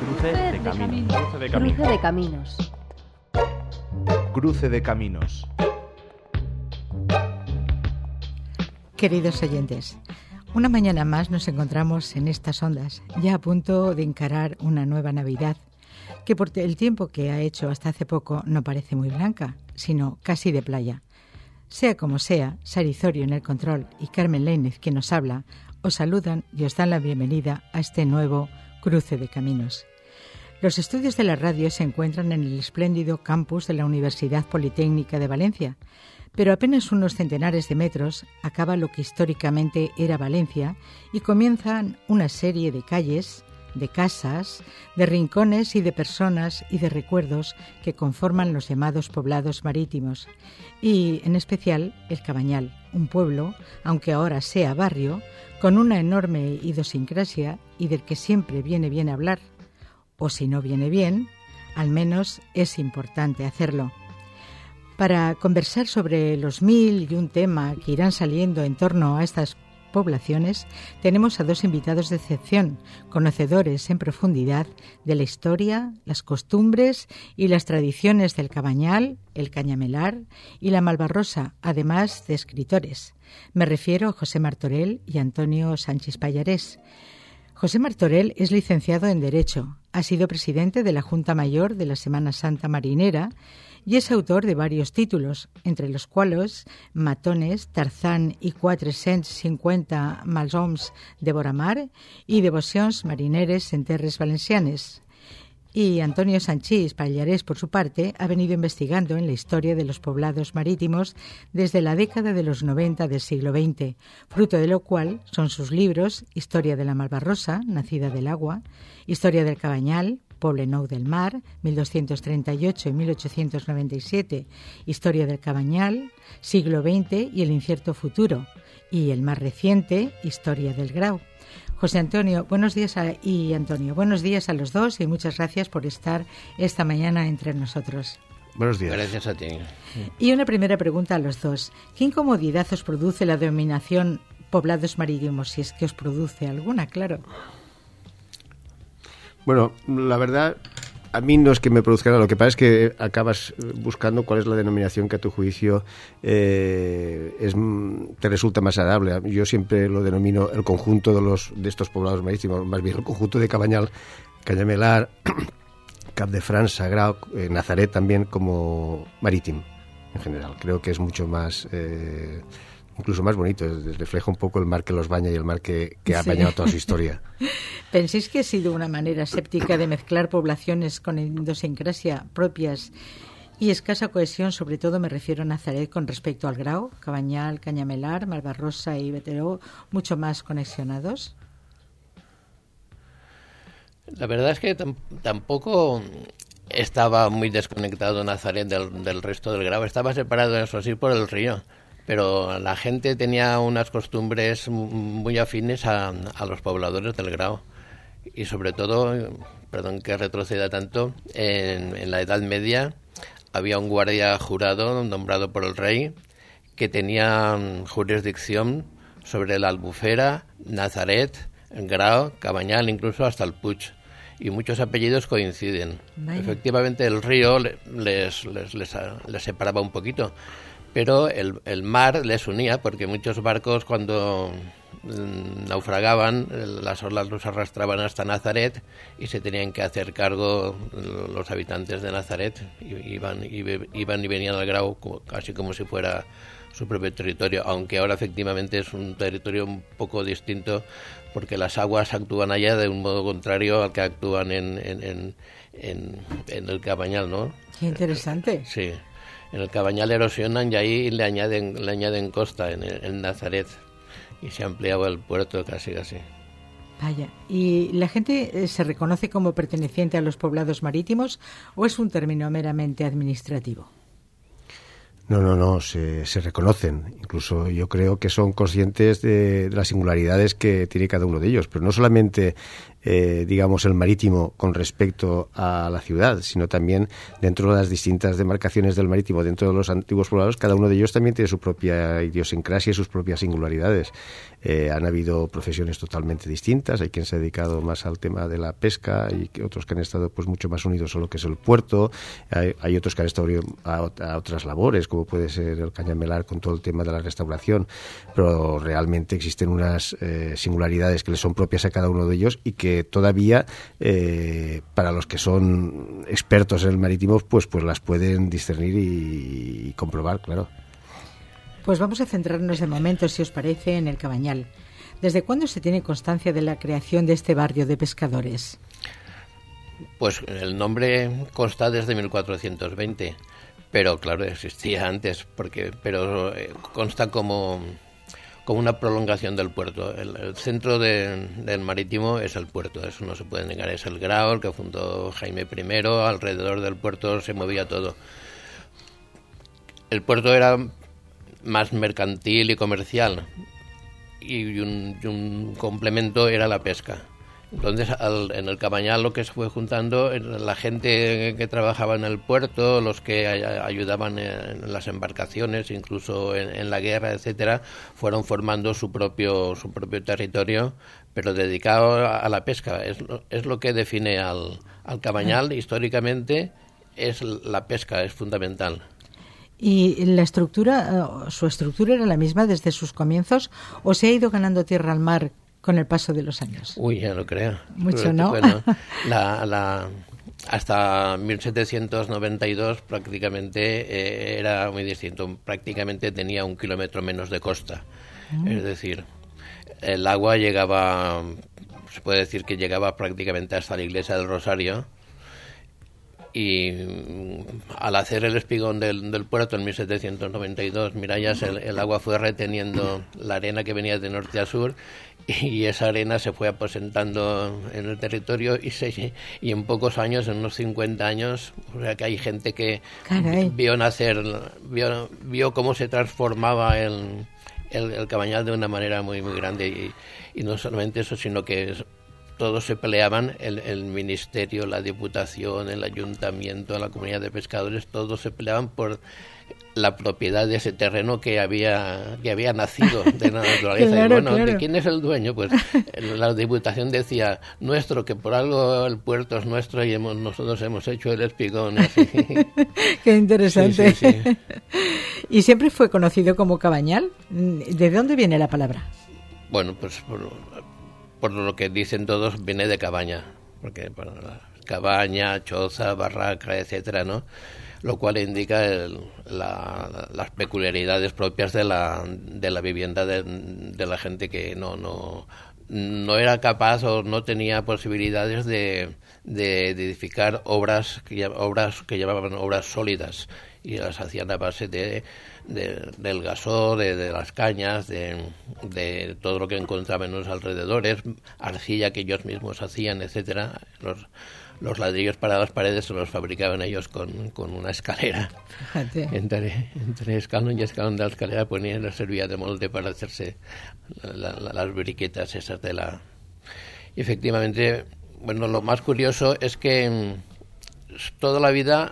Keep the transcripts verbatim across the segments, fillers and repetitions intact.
Cruce de caminos. Cruce de caminos. Cruce de caminos. Cruce de caminos. Queridos oyentes, una mañana más nos encontramos en estas ondas, ya a punto de encarar una nueva Navidad, que por el tiempo que ha hecho hasta hace poco no parece muy blanca, sino casi de playa. Sea como sea, Sarizorio en el control y Carmen Lainez, quien nos habla, os saludan y os dan la bienvenida a este nuevo Cruce de Caminos. Los estudios de la radio se encuentran en el espléndido campus de la Universidad Politécnica de Valencia, pero apenas unos centenares de metros acaba lo que históricamente era Valencia y comienzan una serie de calles, de casas, de rincones y de personas y de recuerdos que conforman los llamados poblados marítimos y, en especial, el Cabañal, un pueblo, aunque ahora sea barrio, con una enorme idiosincrasia y del que siempre viene bien hablar, o si no viene bien, al menos es importante hacerlo. Para conversar sobre los mil y un tema que irán saliendo en torno a estas poblaciones, tenemos a dos invitados de excepción, conocedores en profundidad de la historia, las costumbres y las tradiciones del Cabañal, el Cañamelar y la Malvarrosa, además de escritores. Me refiero a José Martorell y Antonio Sánchez Pallarés. José Martorell es licenciado en Derecho, ha sido presidente de la Junta Mayor de la Semana Santa Marinera y es autor de varios títulos, entre los cuales Matones, Tarzán y quatre-cents cinquanta malhomes de Voramar y Devocions marineres en terres valencianes. Y Antonio Sánchez Pallarés, por su parte, ha venido investigando en la historia de los poblados marítimos desde la década de los noventa del siglo veinte, fruto de lo cual son sus libros Historia de la Malvarrosa, nacida del agua, Historia del Cabañal, Poblenou del Mar, mil doscientos treinta y ocho y mil ochocientos noventa y siete, Historia del Cabañal, siglo veinte y el incierto futuro, y el más reciente, Historia del Grau. José Antonio, buenos días a, y Antonio, buenos días a los dos y muchas gracias por estar esta mañana entre nosotros. Buenos días. Gracias a ti. Y una primera pregunta a los dos. ¿Qué incomodidad os produce la denominación poblados marítimos, si es que os produce alguna, claro? Bueno, la verdad, a mí no es que me produzca nada. Lo que pasa es que acabas buscando cuál es la denominación que a tu juicio eh, es, te resulta más agradable. Yo siempre lo denomino el conjunto de los de estos poblados marítimos, más bien el conjunto de Cabañal, Cañamelar, Cap de France, Grau, eh, Nazaret también como marítimo en general. Creo que es mucho más... Eh, incluso más bonito, refleja un poco el mar que los baña y el mar que, que ha sí. bañado toda su historia. ¿Pensáis que ha sido una manera séptica de mezclar poblaciones con idiosincrasia propias y escasa cohesión? Sobre todo me refiero a Nazaret con respecto al Grau, Cabañal, Cañamelar, Malvarrosa y Beteró, mucho más conexionados. La verdad es que tam- tampoco estaba muy desconectado Nazaret del, del resto del Grau, estaba separado, eso sí, por el río. Pero la gente tenía unas costumbres muy afines a, a los pobladores del Grau. Y sobre todo, perdón que retroceda tanto, en, en la Edad Media había un guardia jurado nombrado por el rey que tenía jurisdicción sobre la Albufera, Nazaret, Grau, Cabañal, incluso hasta el Puig. Y muchos apellidos coinciden. Vaya. Efectivamente, el río les, les, les, les, les separaba un poquito. Pero el, el mar les unía, porque muchos barcos cuando mm, naufragaban, las olas los arrastraban hasta Nazaret y se tenían que hacer cargo los habitantes de Nazaret. Y, iban, y, iban y venían al Grau como, casi como si fuera su propio territorio, aunque ahora efectivamente es un territorio un poco distinto, porque las aguas actúan allá de un modo contrario al que actúan en, en, en, en, en el Cabañal, ¿no? Qué interesante. Sí. En el Cabañal erosionan y ahí le añaden, le añaden costa en, en Nazaret y se ampliaba el puerto casi casi. Vaya, ¿y la gente se reconoce como perteneciente a los poblados marítimos o es un término meramente administrativo? No, no, no, se, se reconocen. Incluso yo creo que son conscientes de, de las singularidades que tiene cada uno de ellos, pero no solamente eh, digamos, el marítimo con respecto a la ciudad, sino también dentro de las distintas demarcaciones del marítimo, dentro de los antiguos poblados, cada uno de ellos también tiene su propia idiosincrasia y sus propias singularidades. Eh, han habido profesiones totalmente distintas, hay quien se ha dedicado más al tema de la pesca y otros que han estado pues mucho más unidos a lo que es el puerto, hay, hay otros que han estado a, a otras labores, como puede ser el cañamelar con todo el tema de la restauración, pero realmente existen unas eh, singularidades que les son propias a cada uno de ellos y que todavía eh, para los que son expertos en el marítimo pues, pues las pueden discernir y, y comprobar, claro. Pues vamos a centrarnos de momento, si os parece, en el Cabañal. ¿Desde cuándo se tiene constancia de la creación de este barrio de pescadores? Pues el nombre consta desde mil cuatrocientos veinte, pero claro, existía antes, porque pero consta como, como una prolongación del puerto. El, el centro de, del marítimo es el puerto, eso no se puede negar. Es el Grao, el que fundó Jaime primero, alrededor del puerto se movía todo. El puerto era más mercantil y comercial, y un, y un complemento era la pesca. Entonces, al, en el Cabañal lo que se fue juntando, la gente que trabajaba en el puerto, los que a, ayudaban en las embarcaciones, incluso en, en la guerra, etcétera, fueron formando su propio su propio territorio, pero dedicado a, a la pesca. Es, es lo que define al, al Cabañal históricamente, es la pesca, es fundamental. ¿Y la estructura, su estructura era la misma desde sus comienzos o se ha ido ganando tierra al mar con el paso de los años? Uy, ya lo creo. Mucho, Pero, ¿no? Bueno, la, la, hasta mil setecientos noventa y dos prácticamente eh, era muy distinto. Prácticamente tenía un kilómetro menos de costa. Mm. Es decir, el agua llegaba, se puede decir que llegaba prácticamente hasta la iglesia del Rosario. Y al hacer el espigón del, del puerto en mil setecientos noventa y dos, Mirallas, el, el agua fue reteniendo la arena que venía de norte a sur, y esa arena se fue aposentando en el territorio y, se, y en pocos años, en unos cincuenta años, o sea que hay gente que Caray. vio nacer, vio, vio cómo se transformaba el, el, el Cabañal de una manera muy, muy grande, y, y no solamente eso, sino que es, todos se peleaban, el, el ministerio, la diputación, el ayuntamiento, la comunidad de pescadores, todos se peleaban por la propiedad de ese terreno que había que había nacido de la naturaleza. Claro, y bueno, claro. ¿De quién es el dueño? Pues la diputación decía, nuestro, que por algo el puerto es nuestro y hemos, nosotros hemos hecho el espigón. Así. Qué interesante. Sí, sí, sí. ¿Y siempre fue conocido como Cabañal? ¿De dónde viene la palabra? Bueno, pues por, por lo que dicen todos, viene de cabaña, porque bueno, cabaña, choza, barraca, etcétera, ¿no? Lo cual indica el, la, las peculiaridades propias de la, de la vivienda de, de la gente que no, no, no era capaz o no tenía posibilidades de, de, de edificar obras que, obras que llamaban obras sólidas, y las hacían a base de, de del gasó, de, de las cañas, de, de todo lo que encontraban en los alrededores, arcilla que ellos mismos hacían, etcétera. Los Los ladrillos para las paredes se los fabricaban ellos con, con una escalera. Fíjate. Entre, entre escalón y escalón de la escalera ponían, les servía de molde para hacerse la, la, las briquetas esas de la... Y efectivamente, bueno, lo más curioso es que toda la vida,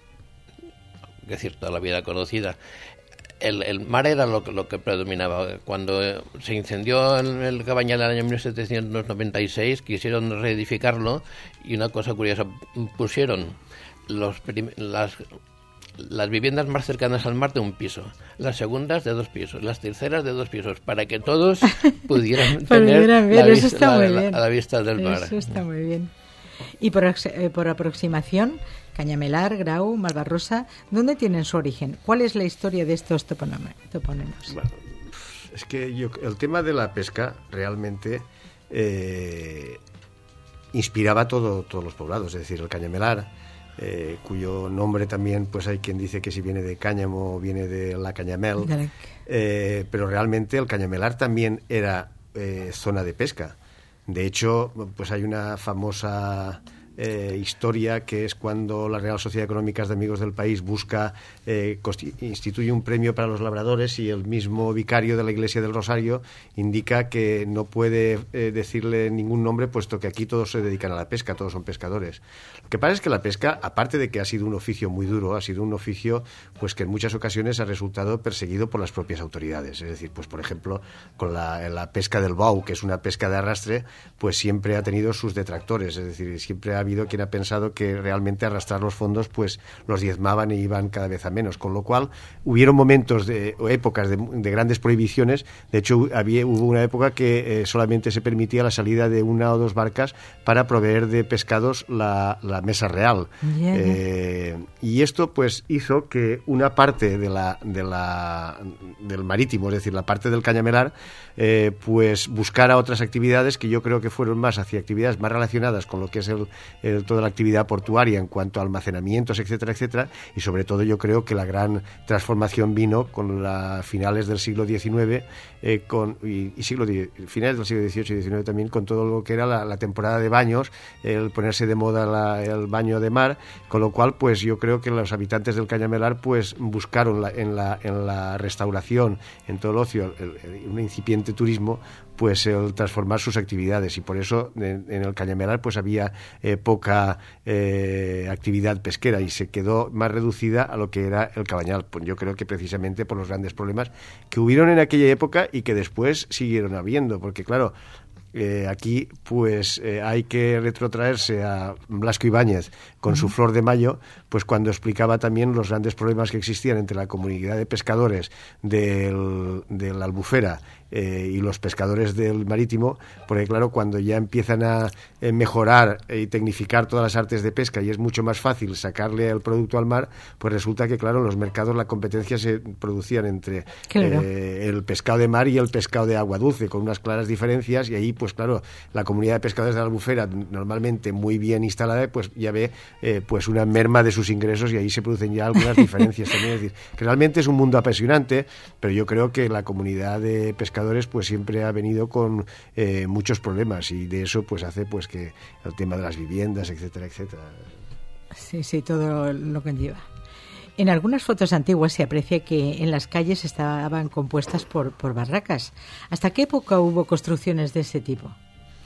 es decir, toda la vida conocida, El, el mar era lo, lo que predominaba. Cuando se incendió el, el Cabañal en el año mil setecientos noventa y seis, quisieron reedificarlo, y una cosa curiosa, pusieron los prim, las, las viviendas más cercanas al mar de un piso, las segundas de dos pisos, las terceras de dos pisos, para que todos pudieran tener la, vista, la, la, a la vista del mar. Eso está muy bien. Y por, eh, por aproximación, Cañamelar, Grau, Malvarrosa, ¿dónde tienen su origen? ¿Cuál es la historia de estos topónimos? Bueno, es que yo, el tema de la pesca realmente eh, inspiraba a todo, todos los poblados, es decir, el Cañamelar, eh, cuyo nombre también, pues hay quien dice que si viene de cáñamo o viene de la Cañamel, eh, pero realmente el Cañamelar también era eh, zona de pesca. De hecho, pues hay una famosa eh, historia, que es cuando la Real Sociedad Económica de Amigos del País busca, eh, instituye un premio para los labradores, y el mismo vicario de la Iglesia del Rosario indica que no puede eh, decirle ningún nombre, puesto que aquí todos se dedican a la pesca, todos son pescadores. Lo que pasa es que la pesca, aparte de que ha sido un oficio muy duro, ha sido un oficio pues que en muchas ocasiones ha resultado perseguido por las propias autoridades. Es decir, pues por ejemplo, con la, la pesca del bau, que es una pesca de arrastre, pues siempre ha tenido sus detractores. Es decir, siempre ha habido quien ha pensado que realmente arrastrar los fondos pues los diezmaban y iban cada vez a menos, con lo cual hubieron momentos de, o épocas de, de grandes prohibiciones. De hecho, había, hubo una época que eh, solamente se permitía la salida de una o dos barcas para proveer de pescados la, la mesa real. Yeah, yeah. Eh, y esto pues hizo que una parte de la, de la, del marítimo, es decir, la parte del cañamelar, eh, pues buscara otras actividades que yo creo que fueron más hacia actividades más relacionadas con lo que es el, el, toda la actividad portuaria en cuanto a almacenamientos, etcétera, etcétera, y sobre todo yo creo que la gran transformación vino con las finales del siglo diecinueve, eh, con, y, y siglo finales del siglo dieciocho y diecinueve también, con todo lo que era la, la temporada de baños, el ponerse de moda la, el baño de mar, con lo cual pues yo creo que los habitantes del Cañamelar pues buscaron la, en, la, en la restauración, en todo el ocio, el, el, un incipiente turismo, pues el transformar sus actividades, y por eso en, en el Cañamelar pues había eh, poca eh, actividad pesquera y se quedó más reducida a lo que era el Cabañal. Pues yo creo que precisamente por los grandes problemas que hubieron en aquella época y que después siguieron habiendo, porque claro, Eh, aquí pues eh, hay que retrotraerse a Blasco Ibáñez con uh-huh. su Flor de Mayo, pues cuando explicaba también los grandes problemas que existían entre la comunidad de pescadores del, de la Albufera eh, y los pescadores del Marítimo, porque claro, cuando ya empiezan a eh, mejorar y tecnificar todas las artes de pesca y es mucho más fácil sacarle el producto al mar, pues resulta que claro, en los mercados la competencia se producían entre claro. eh, el pescado de mar y el pescado de agua dulce, con unas claras diferencias, y ahí pues claro, la comunidad de pescadores de la Albufera, normalmente muy bien instalada, pues ya ve eh, pues una merma de sus ingresos, y ahí se producen ya algunas diferencias también. Es decir, que realmente es un mundo apasionante, pero yo creo que la comunidad de pescadores pues siempre ha venido con eh, muchos problemas, y de eso pues hace pues que el tema de las viviendas, etcétera, etcétera. Sí, sí, todo lo conlleva. En algunas fotos antiguas se aprecia que en las calles estaban compuestas por, por barracas. ¿Hasta qué época hubo construcciones de ese tipo?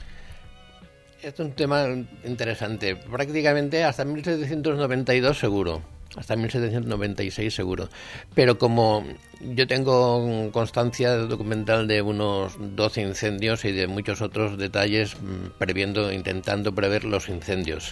Este es un tema interesante. Prácticamente hasta mil setecientos noventa y dos seguro. Hasta mil setecientos noventa y seis seguro. Pero como yo tengo constancia documental de unos doce incendios y de muchos otros detalles previendo, intentando prever los incendios.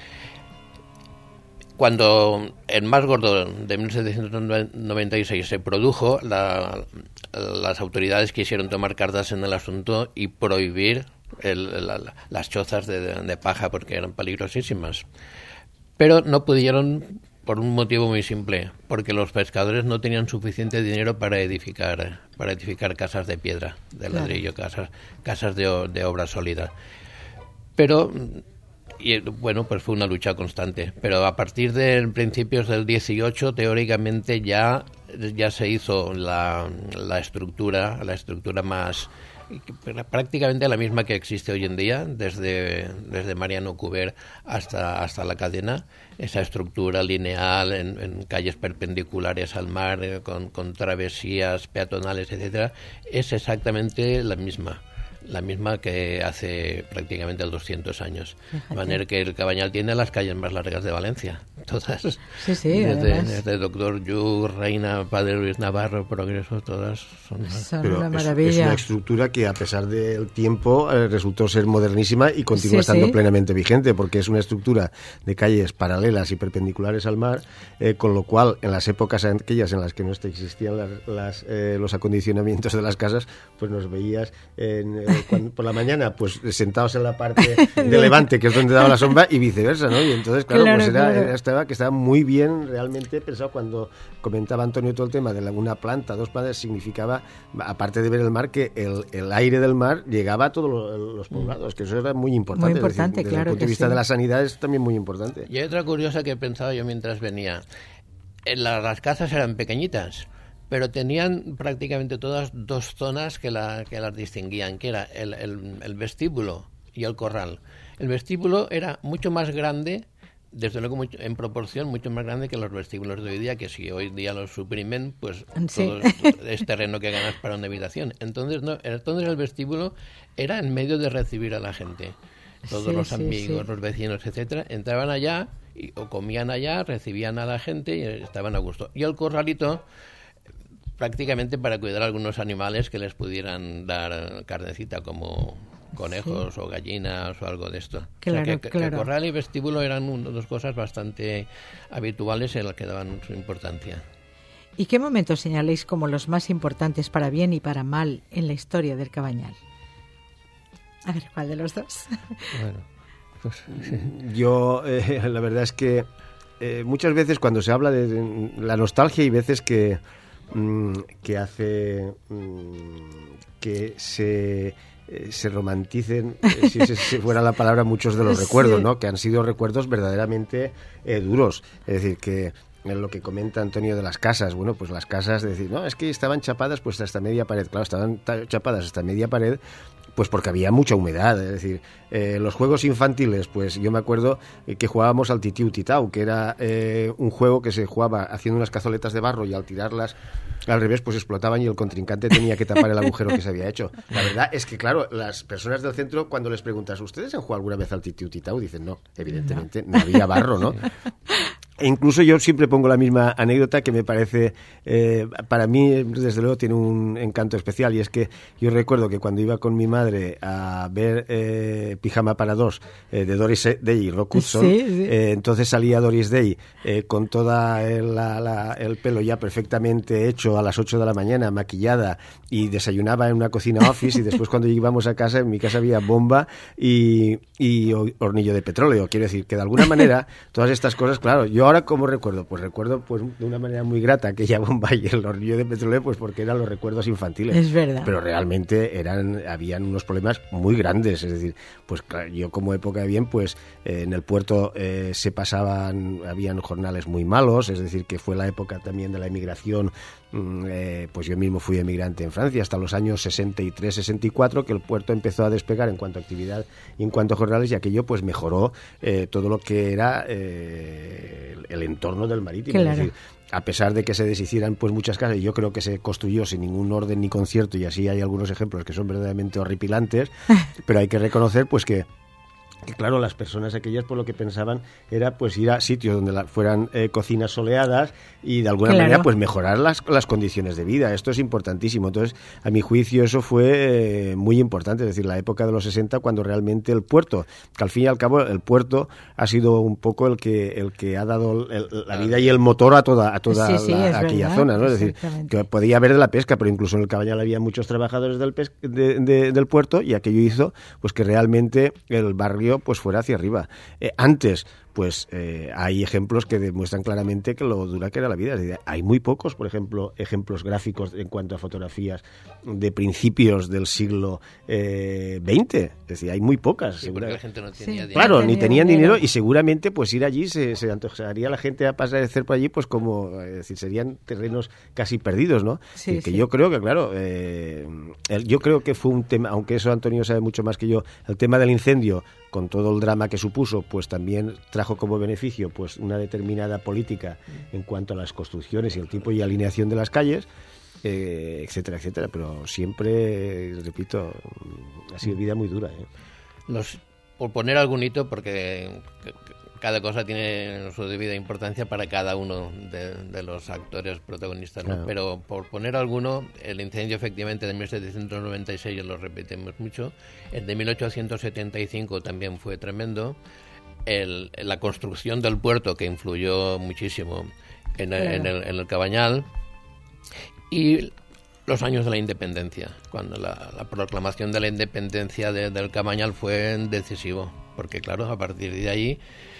Cuando el más gordo de mil setecientos noventa y seis se produjo, la, las autoridades quisieron tomar cartas en el asunto y prohibir el, la, las chozas de, de paja porque eran peligrosísimas. Pero no pudieron por un motivo muy simple, porque los pescadores no tenían suficiente dinero para edificar para edificar casas de piedra, de claro. ladrillo, casas, casas de, de obra sólida. Pero... Y bueno, pues fue una lucha constante, pero a partir de principios del dieciocho teóricamente ya ya se hizo la, la estructura, la estructura más prácticamente la misma que existe hoy en día, desde desde Mariano Cuber hasta hasta la cadena, esa estructura lineal en, en calles perpendiculares al mar, eh, con, con travesías peatonales, etcétera, es exactamente la misma. La misma que hace prácticamente doscientos años. Fíjate. De manera que el Cabañal tiene las calles más largas de Valencia. Todas. Sí, sí, desde, desde Doctor Yu, Reina, Padre Luis Navarro, Progreso, todas son, son Pero una es, maravilla. Es una estructura que a pesar del tiempo eh, resultó ser modernísima y continúa sí, estando sí. plenamente vigente, porque es una estructura de calles paralelas y perpendiculares al mar, eh, con lo cual en las épocas aquellas en las que no existían las, las, eh, los acondicionamientos de las casas, pues nos veías en... Eh, Cuando, por la mañana, pues sentados en la parte de levante, que es donde daba la sombra, y viceversa, ¿no? Y entonces, claro, claro pues era, claro. era, estaba, que estaba muy bien realmente pensado. Cuando comentaba Antonio todo el tema de la, una planta, dos plantas, significaba, aparte de ver el mar, que el, el aire del mar llegaba a todos los, los poblados, que eso era muy importante. Muy importante, es decir, claro. Desde el punto de vista sí. de la sanidad es también muy importante. Y hay otra curiosa que pensaba yo mientras venía. En la, las casas eran pequeñitas, pero tenían prácticamente todas dos zonas que, la, que las distinguían, que era el, el, el vestíbulo y el corral. El vestíbulo era mucho más grande, desde luego mucho, en proporción mucho más grande que los vestíbulos de hoy día, que si hoy día los suprimen, pues sí. todo es terreno que ganas para una habitación. Entonces, no, entonces el vestíbulo era en medio de recibir a la gente. Todos sí, los sí, amigos, sí. los vecinos, etcétera, entraban allá y, o comían allá, recibían a la gente y estaban a gusto. Y el corralito, prácticamente para cuidar a algunos animales que les pudieran dar carnecita, como conejos sí. o gallinas o algo de esto. Claro, o sea que, claro. que corral y vestíbulo eran una, dos cosas bastante habituales en las que daban su importancia. ¿Y qué momentos señaláis como los más importantes para bien y para mal en la historia del Cabañal? A ver, ¿cuál de los dos? Bueno, pues yo eh, la verdad es que eh, muchas veces cuando se habla de, de la nostalgia hay veces que mmm, que hace mmm, que se eh, se romanticen, eh, si, si, si fuera la palabra, muchos de los recuerdos, sí. ¿no? Que han sido recuerdos verdaderamente eh, duros. Es decir, que en lo que comenta Antonio de las casas, bueno, pues las casas, de decir, no, es que estaban chapadas pues hasta media pared. Claro, estaban chapadas hasta media pared pues porque había mucha humedad. Es decir, eh, los juegos infantiles, pues yo me acuerdo eh, que jugábamos al titiu titau, que era eh, un juego que se jugaba haciendo unas cazoletas de barro y al tirarlas al revés pues explotaban y el contrincante tenía que tapar el agujero que se había hecho. La verdad es que, claro, las personas del centro, cuando les preguntas, ¿ustedes han jugado alguna vez al titiu titau? Dicen, no, evidentemente no, no había barro, ¿no? E incluso yo siempre pongo la misma anécdota que me parece, eh, para mí, desde luego, tiene un encanto especial, y es que yo recuerdo que cuando iba con mi madre a ver eh, Pijama para dos eh, de Doris Day y Rock Hudson, sí, sí. Eh, entonces salía Doris Day eh, con todo el, la, la, el pelo ya perfectamente hecho a las ocho de la mañana, maquillada, y desayunaba en una cocina office, y después cuando íbamos a casa, en mi casa había bomba y, y hornillo de petróleo. Quiero decir que de alguna manera todas estas cosas, claro, yo ahora, ¿cómo recuerdo? Pues recuerdo pues de una manera muy grata aquella bomba y el hornillo de petróleo, pues porque eran los recuerdos infantiles. Es verdad. Pero realmente eran, habían unos problemas muy grandes. Es decir, pues claro, yo como época de bien, pues eh, en el puerto eh, se pasaban, habían jornales muy malos, es decir, que fue la época también de la emigración. Eh, pues yo mismo fui emigrante en Francia hasta los años sesenta y tres sesenta y cuatro, que el puerto empezó a despegar en cuanto a actividad y en cuanto a jornales, y aquello pues mejoró eh, todo lo que era eh, el entorno del marítimo. Claro. Es decir, a pesar de que se deshicieran pues muchas casas, y yo creo que se construyó sin ningún orden ni concierto, y así hay algunos ejemplos que son verdaderamente horripilantes, pero hay que reconocer pues que que claro, las personas aquellas por lo que pensaban era pues ir a sitios donde la, fueran eh, cocinas soleadas y de alguna claro. manera pues mejorar las, las condiciones de vida. Esto es importantísimo. Entonces, a mi juicio eso fue eh, muy importante, es decir, la época de los sesenta, cuando realmente el puerto, que al fin y al cabo el puerto ha sido un poco el que el que ha dado el, la vida y el motor a toda a toda sí, sí, la, es aquella verdad, zona, ¿no? Es decir, que podía haber de la pesca, pero incluso en el Cabañal había muchos trabajadores del pes- de, de, del puerto, y aquello hizo pues que realmente el barrio pues fuera hacia arriba. Eh, antes, pues eh, hay ejemplos que demuestran claramente que lo dura que era la vida. Es decir, hay muy pocos, por ejemplo, ejemplos gráficos en cuanto a fotografías de principios del siglo eh, veinte. Es decir, hay muy pocas. Sí, porque la gente no tenía sí, dinero. Claro, ni tenían dinero, dinero, y seguramente pues ir allí se, se antojaría la gente a pasear por allí, pues como, es decir, serían terrenos casi perdidos, ¿no? Sí, y que sí. yo creo que, claro, eh, el, yo creo que fue un tema, aunque eso Antonio sabe mucho más que yo, el tema del incendio, con todo el drama que supuso, pues también trajo como beneficio pues una determinada política en cuanto a las construcciones y el tipo y alineación de las calles, eh, etcétera, etcétera. Pero siempre, repito, ha sido vida muy dura, ¿eh? Los, por poner algún hito, porque cada cosa tiene su debida importancia para cada uno de, de los actores protagonistas, ¿no? Claro. Pero por poner alguno, el incendio efectivamente de mil setecientos noventa y seis, lo repetimos mucho, el de mil ochocientos setenta y cinco también fue tremendo, el, la construcción del puerto, que influyó muchísimo en, claro. en, el, en el Cabañal, y los años de la independencia, cuando la, la proclamación de la independencia de, del Cabañal fue decisivo, porque claro, a partir de ahí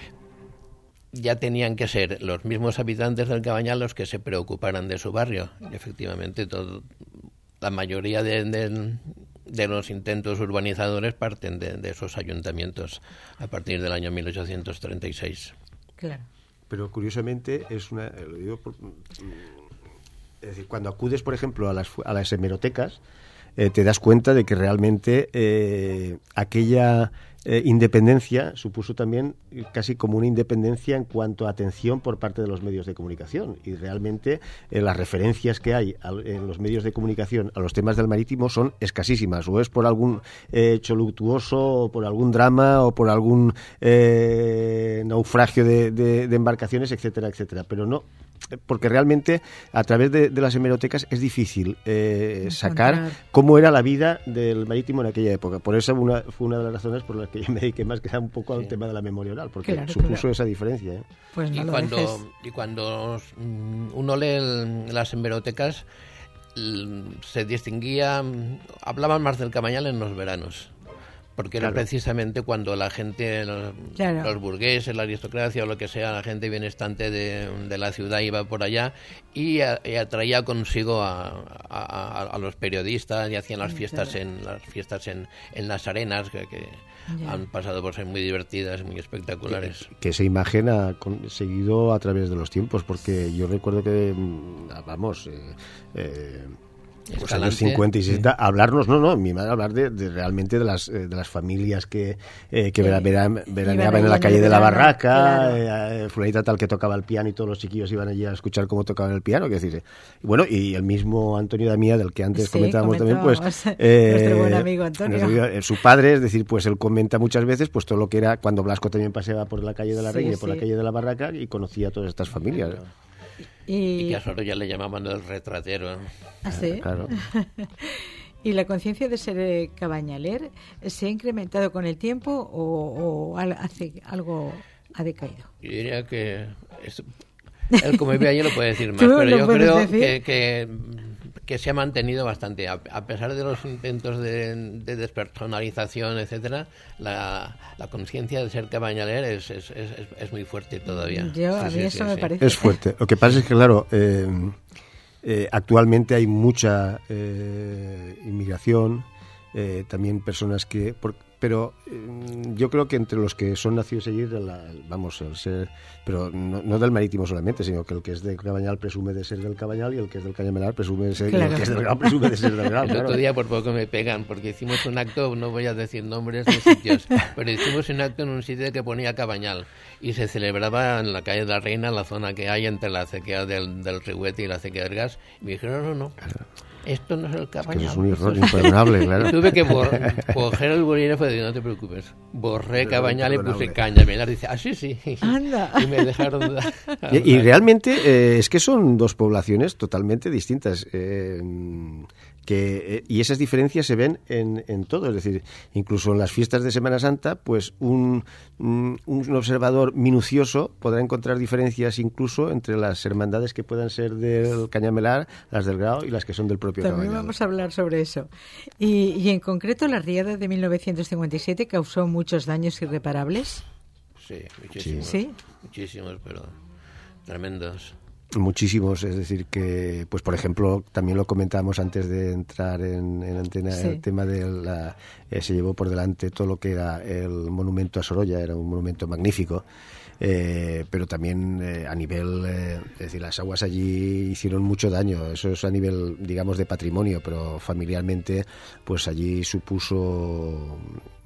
ya tenían que ser los mismos habitantes del Cabañal los que se preocuparan de su barrio. Y efectivamente, todo, la mayoría de, de, de los intentos urbanizadores parten de, de esos ayuntamientos a partir del año mil ochocientos treinta y seis. Claro. Pero curiosamente, es una, lo digo por, es decir, cuando acudes, por ejemplo, a las, a las hemerotecas, eh, te das cuenta de que realmente eh, aquella eh, independencia supuso también casi como una independencia en cuanto a atención por parte de los medios de comunicación, y realmente eh, las referencias que hay al, en los medios de comunicación a los temas del marítimo son escasísimas, o es por algún eh, hecho luctuoso, o por algún drama, o por algún eh, naufragio de, de, de embarcaciones, etcétera, etcétera, pero no, porque realmente a través de, de las hemerotecas es difícil eh, sacar cómo era la vida del marítimo en aquella época. Por eso una, fue una de las razones por las que yo me dediqué más que era un poco al sí. tema de la memoria oral, porque claro, supuso claro. esa diferencia. ¿eh? Pues no y, lo cuando, dejes. y cuando uno lee el, las hemerotecas, se distinguía, hablaban más del Cabañal en los veranos. Porque claro. era precisamente cuando la gente, los, claro. los burgueses, la aristocracia o lo que sea, la gente benestante de, de la ciudad iba por allá y, a, y atraía consigo a, a, a los periodistas y hacían las fiestas claro. en las fiestas en, en las arenas que, que han pasado por ser muy divertidas, muy espectaculares. Que, que esa imagen ha seguido a través de los tiempos, porque yo recuerdo que, vamos... Eh, eh, Pues años cincuenta y sesenta, sí. hablarnos, no, no, mi madre hablar de, de realmente de las de las familias que eh, que vera, vera, veraneaban en la calle de la Barraca, claro. eh, fulanita tal que tocaba el piano y todos los chiquillos iban allí a escuchar cómo tocaban el piano, que decir, bueno, y el mismo Antonio Damía, del que antes sí, comentábamos también, pues eh, nuestro buen amigo Antonio, nuestro, su padre, es decir, pues él comenta muchas veces pues todo lo que era cuando Blasco también paseaba por la calle de la sí, Reina y por sí. la calle de la Barraca y conocía a todas estas familias. Claro. Y, y que a Soro ya le llamaban el retratero. ¿Ah, sí? Claro. ¿Y la conciencia de ser cabañaler se ha incrementado con el tiempo o, o hace algo ha decaído? Yo diría que es, él como vive allí lo puede decir más, pero yo creo que, que, que se ha mantenido bastante. A, a pesar de los intentos de, de despersonalización, etcétera, la, la conciencia de ser cabañaler es, es, es, es muy fuerte todavía. Yo, sí, a mí sí, eso sí, me sí. parece. Es fuerte. Lo que pasa es que, claro, eh, eh, actualmente hay mucha eh, inmigración, eh, también personas que... Por, pero eh, yo creo que entre los que son nacidos allí, de la, vamos, el ser, pero no, no del marítimo solamente, sino que el que es del Cabañal presume de ser del Cabañal y el que es del Cañamelar presume de ser, claro. y el que es del Grau presume de ser del Grau. El claro. otro día por poco me pegan, porque hicimos un acto, no voy a decir nombres de sitios, pero hicimos un acto en un sitio que ponía Cabañal y se celebraba en la calle de la Reina, la zona que hay entre la acequia del, del Rihuete y la acequia del Gas, y me dijeron, no, no, no. Claro. Esto no es el Cabañal. Es que es un error imperdonable, claro. Y tuve que bor- coger el bolígrafo y decir, no te preocupes. Borré Cabañal y puse Cañamelar. Dice, ah, sí, sí. Anda. Y me dejaron... dar. Y, y realmente eh, es que son dos poblaciones totalmente distintas. Eh, que, eh, y esas diferencias se ven en, en todo. Es decir, incluso en las fiestas de Semana Santa, pues un, un, un observador minucioso podrá encontrar diferencias incluso entre las hermandades que puedan ser del Cañamelar, las del Grao y las que son del propio También Cabañal. Vamos a hablar sobre eso. Y, y en concreto, la riada de mil novecientos cincuenta y siete causó muchos daños irreparables. Sí, muchísimos. ¿Sí? Muchísimos, pero tremendos. Muchísimos, es decir que, pues por ejemplo, también lo comentábamos antes de entrar en, en antena, sí. el tema de la, eh, se llevó por delante todo lo que era el monumento a Sorolla, era un monumento magnífico, eh, pero también eh, a nivel, eh, es decir, las aguas allí hicieron mucho daño, eso es a nivel, digamos, de patrimonio, pero familiarmente, pues allí supuso,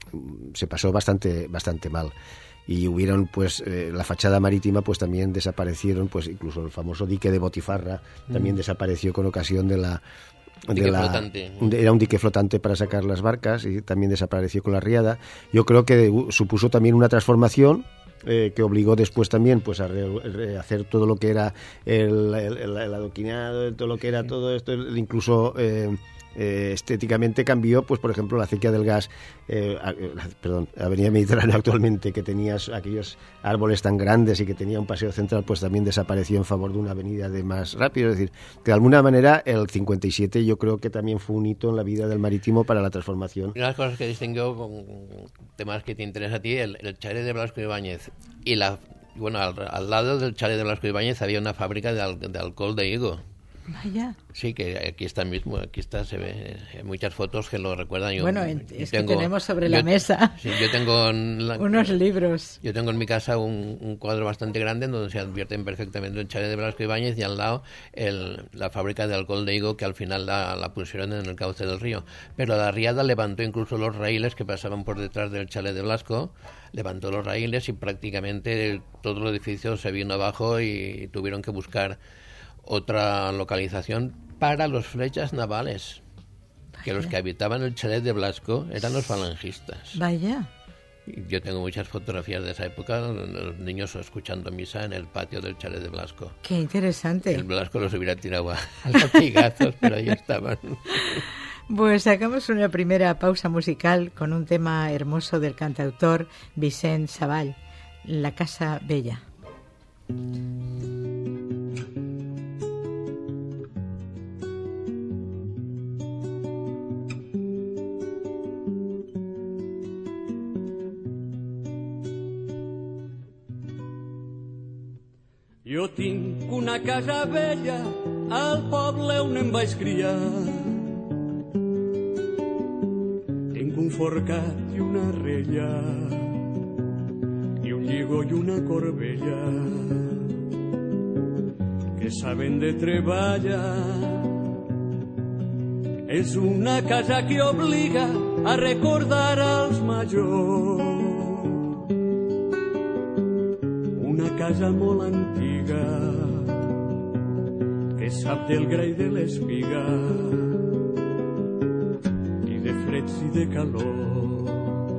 se pasó bastante, bastante mal. Y hubieron, pues, eh, la fachada marítima, pues también desaparecieron, pues incluso el famoso dique de Botifarra mm. también desapareció con ocasión de la... Un de dique la flotante. De, era un dique flotante para sacar las barcas y también desapareció con la riada. Yo creo que uh, supuso también una transformación eh, que obligó después también pues a rehacer todo lo que era el, el, el, el adoquinado, todo lo que era todo esto, incluso... Eh, Eh, estéticamente cambió, pues por ejemplo la acequia del Gas, eh, a, perdón, Avenida Mediterráneo actualmente, que tenía aquellos árboles tan grandes y que tenía un paseo central, pues también desapareció en favor de una avenida de más rápido. Es decir, que de alguna manera el cincuenta y siete yo creo que también fue un hito en la vida del marítimo para la transformación. Una de las cosas que distinguió con temas que te interesa a ti, el, el chalet de Blasco Ibáñez y la, bueno, al, al lado del chalet de Blasco Ibáñez había una fábrica de, al, de alcohol de higo. Vaya. Sí, que aquí está mismo, aquí está, se ve, hay muchas fotos que lo recuerdan. Yo, bueno, yo es tengo, que tenemos sobre yo, la mesa sí, yo tengo la, unos libros. Yo tengo en mi casa un, un cuadro bastante grande en donde se advierten perfectamente el chalet de Blasco Ibáñez y al lado el, la fábrica de alcohol de higo que al final la, la pusieron en el cauce del río. Pero la riada levantó incluso los raíles que pasaban por detrás del chalet de Blasco, levantó los raíles y prácticamente todo el edificio se vino abajo y tuvieron que buscar otra localización para los flechas navales. Vaya. Que los que habitaban el chalet de Blasco eran los falangistas. Vaya. Yo tengo muchas fotografías de esa época, los niños escuchando misa en el patio del chalet de Blasco. Qué interesante. El Blasco los hubiera tirado a, a latigazos, pero ahí estaban. Pues sacamos una primera pausa musical con un tema hermoso del cantautor Vicent Savall, La Casa Bella. Jo tinc una casa vella al poble on em vaig criar. Tinc un forcat i una rella i un lligo i una corbella que saben de treballar. És una casa que obliga a recordar als majors. Una casa molt antiga que sap del gra i de l'espiga i de freds i de calor.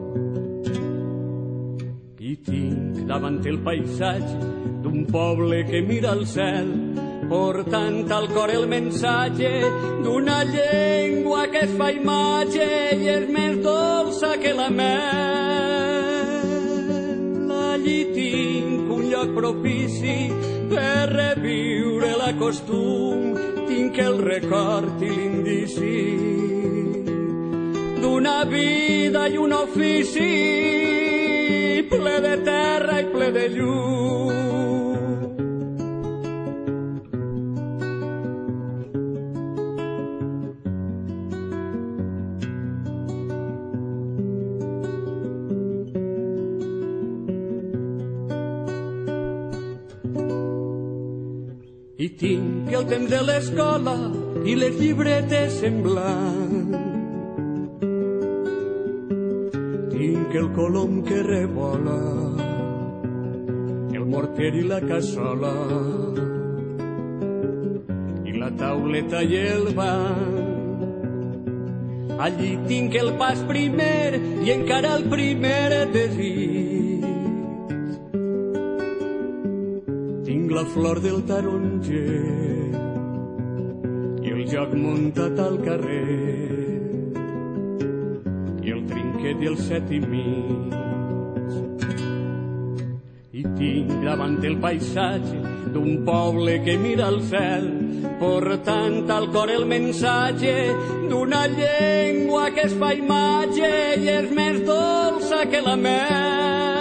I tinc davant el paisatge d'un poble que mira al cel portant al cor el mensatge d'una llengua que es fa imatge i és més dolça que la mel. Allí tinc un lloc propici per reviure la costum, tinc el record i l'indici d'una vida i un ofici ple de terra i ple de llum. I tinc el temps de l'escola i les llibretes en blanc. Tinc el colom que revola, el morter i la cassola, i la tauleta i el banc. Allí tinc el pas primer i encara el primer desig. Tinc la flor del taronger i el joc muntat al carrer i el trinquet i el set i mig. I tinc davant el paisatge d'un poble que mira al cel portant al cor el mensatge d'una llengua que es fa imatge i és més dolça que la mel.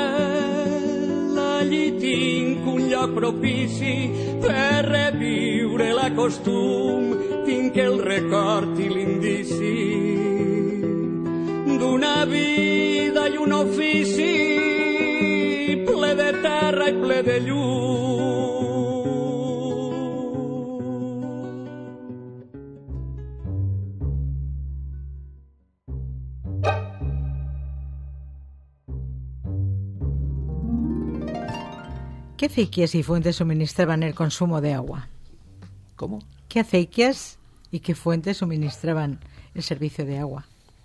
Allí tinc un lloc propici per reviure la costum, tinc el record i l'indici d'una vida i un ofici ple de terra i ple de llum. ¿Qué acequias y fuentes suministraban el consumo de agua? ¿Cómo? ¿Qué acequias y qué fuentes suministraban el servicio de agua?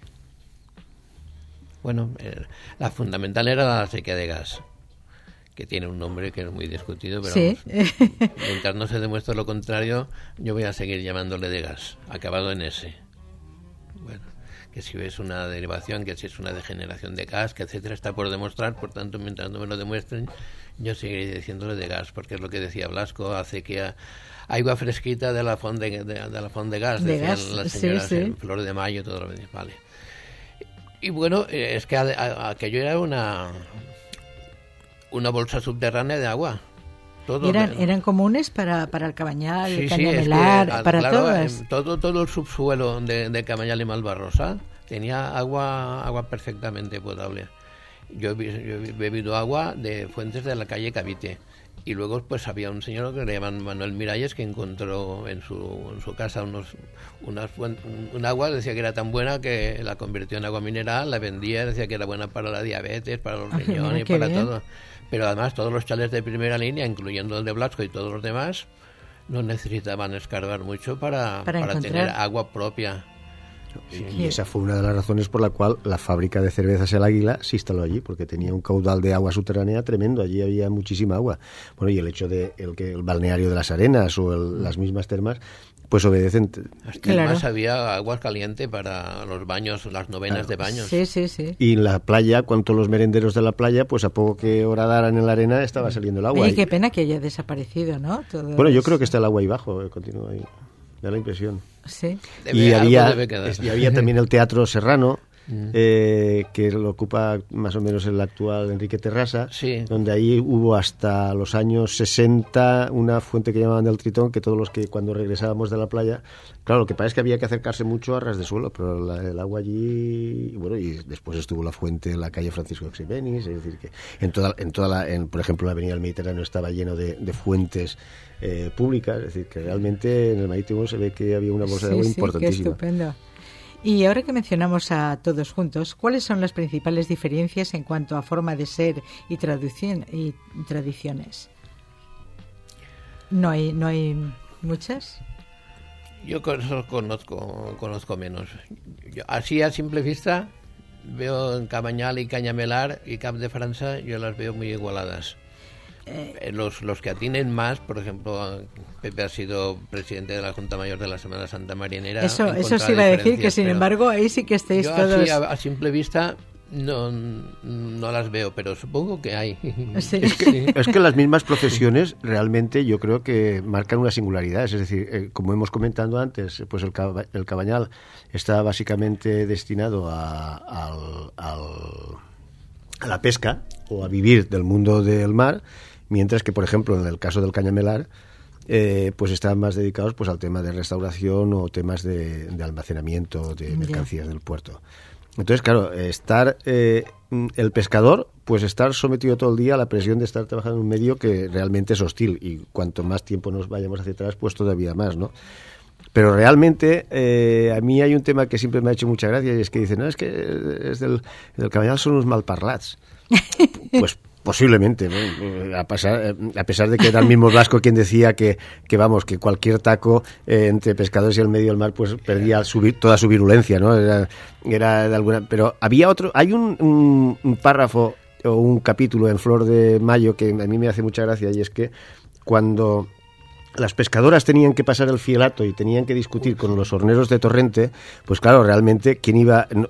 Bueno, eh, la fundamental era la acequia de gas, que tiene un nombre que es muy discutido, pero sí. Vamos, mientras no se demuestre lo contrario, yo voy a seguir llamándole de gas, acabado en S. Bueno, que si es una derivación, que si es una degeneración de gas, que etcétera, está por demostrar, por tanto, mientras no me lo demuestren, yo seguiré diciéndole de gas, porque es lo que decía Blasco, acequia, agua fresquita de la font de, de, de la font de gas, de decían gas, las señoras sí, sí. en Flor de Mayo, todo lo que vale. Y bueno, es que a, a, aquello era una una bolsa subterránea de agua. todo. ¿Y eran, eran comunes para, para el Cabañal, sí, el sí, Cañamelar, es que, para claro, todas? Todo, todo el subsuelo de, de Cabañal y Malvarrosa tenía agua, agua perfectamente potable. Yo he, yo he bebido agua de fuentes de la calle Cavite. Y luego pues había un señor que le llaman Manuel Miralles que encontró en su, en su casa unos, unas un, un agua, decía que era tan buena que la convirtió en agua mineral, la vendía, decía que era buena para la diabetes, para los riñones y para bien. Todo. Pero además todos los chalés de primera línea, incluyendo el de Blasco y todos los demás, no necesitaban escarbar mucho para, para, para tener agua propia. Sí. Y esa fue una de las razones por la cual la fábrica de cervezas El Águila se instaló allí, porque tenía un caudal de agua subterránea tremendo, allí había muchísima agua. Bueno, y el hecho de el que el balneario de las Arenas o el, las mismas termas, pues obedecen. Claro. Además había agua caliente para los baños, las novenas claro. de baños. Sí, sí, sí. Y en la playa, cuanto los merenderos de la playa, pues a poco que horadaran en la arena estaba saliendo el agua. Y qué pena que haya desaparecido, ¿no? Todo bueno, yo eso. creo que está el agua ahí abajo, eh, continúa ahí. Da la impresión. Sí. Debe, y, había, es, y había también el Teatro Serrano, mm. eh, que lo ocupa más o menos el actual Enrique Terrassa, sí. donde ahí hubo hasta los años sesenta una fuente que llamaban del Tritón, que todos los que cuando regresábamos de la playa, claro, lo que pasa es que había que acercarse mucho a ras de suelo, pero la, el agua allí, bueno, y después estuvo la fuente en la calle Francisco Ximenis, es decir, que en toda, en toda la, en, por ejemplo, la avenida del Mediterráneo estaba lleno de, de fuentes Eh, públicas, es decir, que realmente en el Marítimo se ve que había una bolsa sí, de agua sí, importantísima. Qué estupendo. Y ahora que mencionamos a todos juntos, ¿cuáles son las principales diferencias en cuanto a forma de ser y, traducción, y tradiciones? ¿No hay, no hay muchas? Yo conozco, conozco menos. Yo, así a simple vista, veo en Cabañal y Cañamelar y Cap de França, yo las veo muy igualadas. Eh, los, los que atinen más, por ejemplo, Pepe ha sido presidente de la Junta Mayor de la Semana Santa Marinera. Eso, eso sí iba a decir, que sin embargo ahí sí que estáis yo todos... Así, a, a simple vista no, no las veo, pero supongo que hay. Sí. Es, que, es que las mismas profesiones realmente yo creo que marcan una singularidad. Es decir, eh, como hemos comentado antes, pues el, caba, el Cabañal está básicamente destinado a, al, al, a la pesca o a vivir del mundo del mar, mientras que, por ejemplo, en el caso del Cañamelar, eh, pues están más dedicados pues al tema de restauración o temas de, de almacenamiento de mercancías del puerto. Entonces, claro, estar eh, el pescador, pues estar sometido todo el día a la presión de estar trabajando en un medio que realmente es hostil, y cuanto más tiempo nos vayamos hacia atrás, pues todavía más, ¿no? Pero realmente eh, a mí hay un tema que siempre me ha hecho mucha gracia, y es que dicen, no, es que es del, del Cabañal son unos malparlats. Pues posiblemente, ¿no? a, pasar, a pesar de que era el mismo Blasco quien decía que, que vamos, que cualquier taco eh, entre pescadores y el medio del mar pues perdía su, toda su virulencia, ¿no? Era, era de alguna, pero había otro, hay un, un, un párrafo o un capítulo en Flor de Mayo que a mí me hace mucha gracia, y es que cuando las pescadoras tenían que pasar el fielato y tenían que discutir con los horneros de Torrente, pues claro, realmente quién iba no,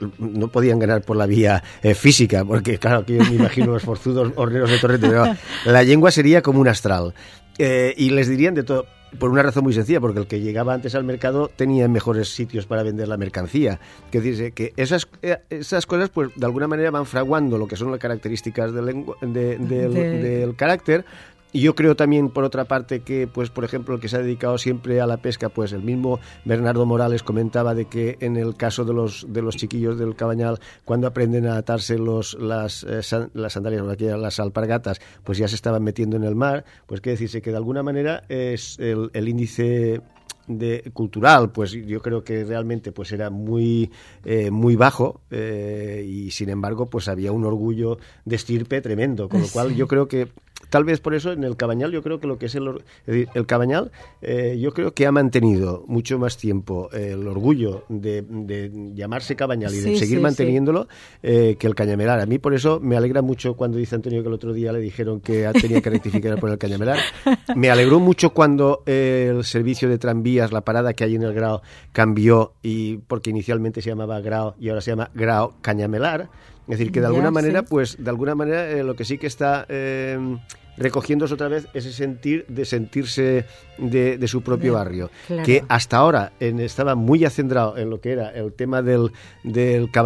no podían ganar por la vía eh, física, porque claro, que yo me imagino los forzudos horneros de Torrente, pero la lengua sería como un astral, eh, y les dirían de todo, por una razón muy sencilla, porque el que llegaba antes al mercado tenía mejores sitios para vender la mercancía. Que dice que esas esas cosas, pues de alguna manera van fraguando lo que son las características del, lengua, de, del, de... del carácter. Y yo creo también, por otra parte, que, pues por ejemplo, el que se ha dedicado siempre a la pesca, pues el mismo Bernardo Morales comentaba de que en el caso de los de los chiquillos del Cabañal, cuando aprenden a atarse los las, eh, san, las sandalias, o aquí las alpargatas, pues ya se estaban metiendo en el mar. Pues qué decirse que de alguna manera es el, el índice de cultural, pues yo creo que realmente pues era muy eh, muy bajo, eh, y sin embargo pues había un orgullo de estirpe tremendo, con lo cual yo creo que tal vez por eso en el Cabañal yo creo que lo que es el, es decir, el Cabañal eh, yo creo que ha mantenido mucho más tiempo eh, el orgullo de, de llamarse Cabañal y de sí, seguir sí, manteniéndolo sí. eh, que el Cañamelar. A mí por eso me alegra mucho cuando dice Antonio que el otro día le dijeron que tenía que rectificar por el Cañamelar. Me alegró mucho cuando eh, el servicio de tranvías, la parada que hay en el Grao, cambió, y porque inicialmente se llamaba Grao y ahora se llama Grao Cañamelar. Es decir, que de alguna ya, manera, sí. pues de alguna manera eh, lo que sí que está eh, recogiéndose otra vez ese sentir de sentirse de, de su propio de, barrio, claro. que hasta ahora en, estaba muy acendrado en lo que era el tema del, del Cabañal,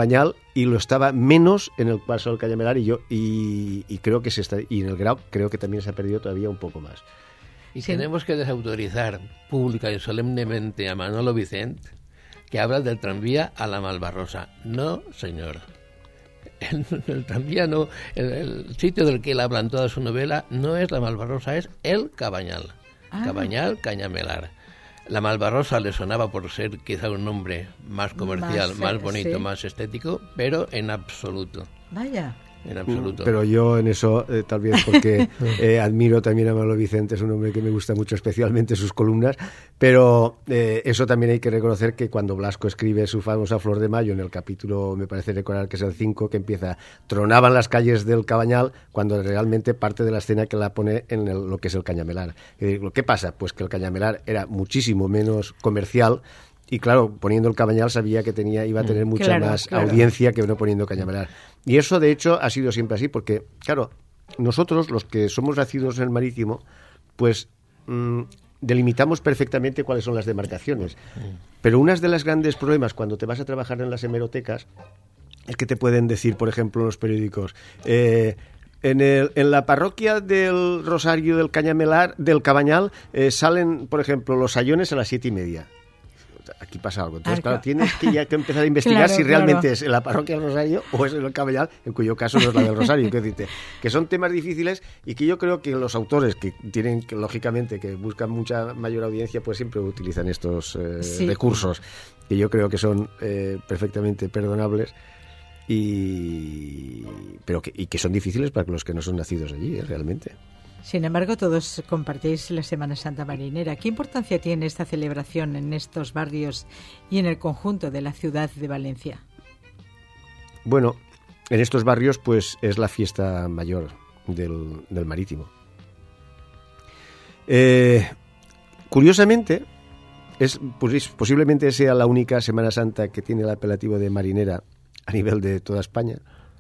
y lo estaba menos en el paso del Cañamelar y yo y, y creo que se está y en el Grau creo que también se ha perdido todavía un poco más. Y Sí. tenemos que desautorizar pública y solemnemente a Manolo Vicent, que habla del tranvía a la Malvarrosa. No, señor. El, el tranvía no, el, el sitio del que él habla en toda su novela no es la Malvarrosa, es el Cabañal. Ah. Cabañal, Cañamelar. La Malvarrosa le sonaba por ser quizá un nombre más comercial, Más, más, eh, bonito, sí. más estético, pero en absoluto. Vaya. En absoluto. Pero yo en eso, eh, tal vez porque eh, admiro también a Manolo Vicente, es un hombre que me gusta mucho, especialmente sus columnas, pero eh, eso también hay que reconocer que cuando Blasco escribe su famosa Flor de Mayo, en el capítulo, me parece recordar que es el cinco, que empieza, tronaban las calles del Cabañal, cuando realmente parte de la escena que la pone en el- lo que es el Cañamelar. Eh, ¿Qué pasa? Pues que el Cañamelar era muchísimo menos comercial. Y claro, poniendo el Cabañal sabía que tenía iba a tener mucha Claro, más claro. audiencia que no poniendo Cañamelar. Y eso, de hecho, ha sido siempre así, porque, claro, nosotros, los que somos nacidos en el Marítimo, pues mm, delimitamos perfectamente cuáles son las demarcaciones. Pero uno de los grandes problemas cuando te vas a trabajar en las hemerotecas es que te pueden decir, por ejemplo, en los periódicos... Eh, En, el, en la parroquia del Rosario del Cañamelar, del Cabañal, eh, salen, por ejemplo, los sayones a las siete y media. Aquí pasa algo. Entonces, Ah, claro, claro. tienes que ya que empezar a investigar Claro, si realmente claro. es en la parroquia del Rosario o es en el Cabañal, en cuyo caso no es la del Rosario. Quiero decirte, que son temas difíciles y que yo creo que los autores que tienen, que, lógicamente, que buscan mucha mayor audiencia, pues siempre utilizan estos eh, Sí. recursos, que yo creo que son eh, perfectamente perdonables. Y, pero que, y que son difíciles para los que no son nacidos allí, ¿eh? Realmente. Sin embargo, todos compartéis la Semana Santa marinera. ¿Qué importancia tiene esta celebración en estos barrios y en el conjunto de la ciudad de Valencia? Bueno, en estos barrios pues es la fiesta mayor del, del Marítimo. Eh, curiosamente, es, pues, posiblemente sea la única Semana Santa que tiene el apelativo de marinera a nivel de toda España,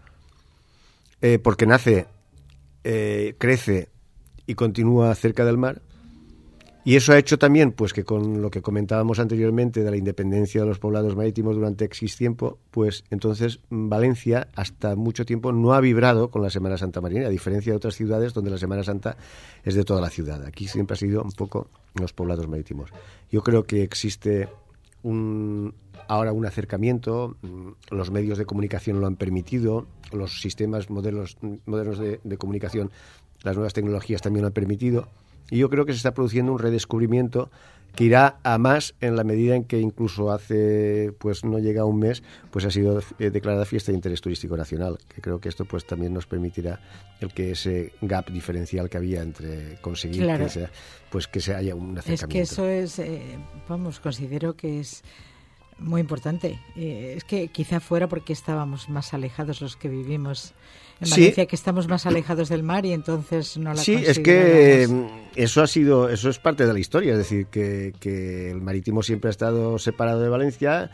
eh, porque nace, eh, crece y continúa cerca del mar, y eso ha hecho también pues que con lo que comentábamos anteriormente de la independencia de los poblados marítimos durante X tiempo, pues entonces Valencia hasta mucho tiempo no ha vibrado con la Semana Santa marinera, a diferencia de otras ciudades donde la Semana Santa es de toda la ciudad. Aquí siempre ha sido un poco los poblados marítimos. Yo creo que existe un ahora un acercamiento, los medios de comunicación lo han permitido, los sistemas modelos, modernos de, de comunicación, las nuevas tecnologías también lo han permitido, y yo creo que se está produciendo un redescubrimiento que irá a más en la medida en que incluso hace, pues no llega a un mes, pues ha sido eh, declarada fiesta de interés turístico nacional, que creo que esto pues también nos permitirá el que ese gap diferencial que había entre conseguir Claro. que sea, pues que se haya un Es acercamiento. que eso es, eh, vamos, considero que es muy importante. Eh, es que quizá fuera porque estábamos más alejados los que vivimos en Sí. Valencia, que estamos más alejados del mar y entonces no la Sí, es que considerábamos. eso ha sido, eso es parte de la historia, es decir, que, que el Marítimo siempre ha estado separado de Valencia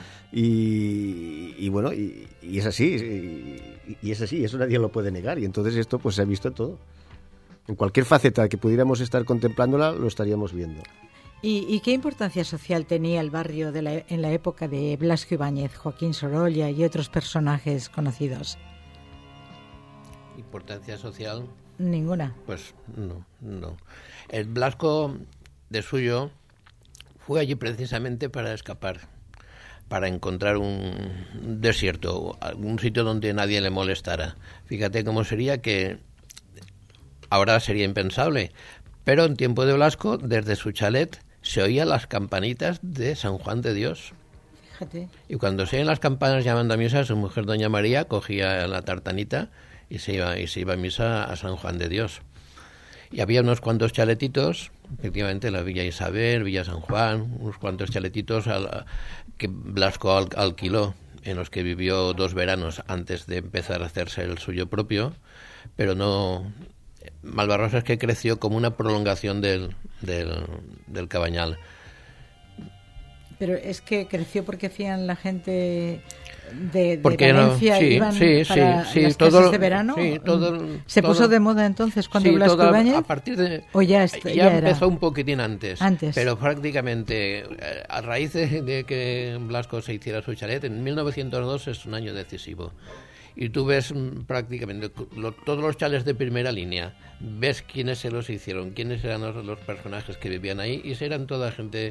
y, y bueno, y, y es así, y, y es así, eso nadie lo puede negar, y entonces esto pues se ha visto en todo. En cualquier faceta que pudiéramos estar contemplándola, lo estaríamos viendo. ¿Y, y qué importancia social tenía el barrio de la, en la época de Blasco Ibáñez, Joaquín Sorolla y otros personajes conocidos? Importancia social, Ninguna. pues no, no. El Blasco, de suyo, fue allí precisamente para escapar, para encontrar un desierto, algún sitio donde nadie le molestara. Fíjate cómo sería que ahora sería impensable, pero en tiempo de Blasco, desde su chalet, se oían las campanitas de San Juan de Dios. Fíjate. Y cuando se oían las campanas llamando a misa, su mujer, doña María, cogía la tartanita y se iba, y se iba a misa a San Juan de Dios. Y había unos cuantos chaletitos, efectivamente, la Villa Isabel, Villa San Juan, unos cuantos chaletitos al, que Blasco al, alquiló, en los que vivió dos veranos antes de empezar a hacerse el suyo propio, pero no... Malvarrosa es que creció como una prolongación del, del, del Cabañal. Pero es que creció porque hacían la gente de, de Porque Valencia, no, sí, iban sí, para sí, sí, las todo, clases de verano. Sí, todo, ¿Se todo, puso de moda entonces cuando sí, Blasco toda, Ibáñez? A partir de, ¿O ya, est- ya, ya era? empezó un poquitín antes, Antes. pero prácticamente a raíz de, de que Blasco se hiciera su chalet, en mil novecientos dos es un año decisivo. Y tú ves prácticamente lo, todos los chalets de primera línea, ves quiénes se los hicieron, quiénes eran los, los personajes que vivían ahí, y eran toda gente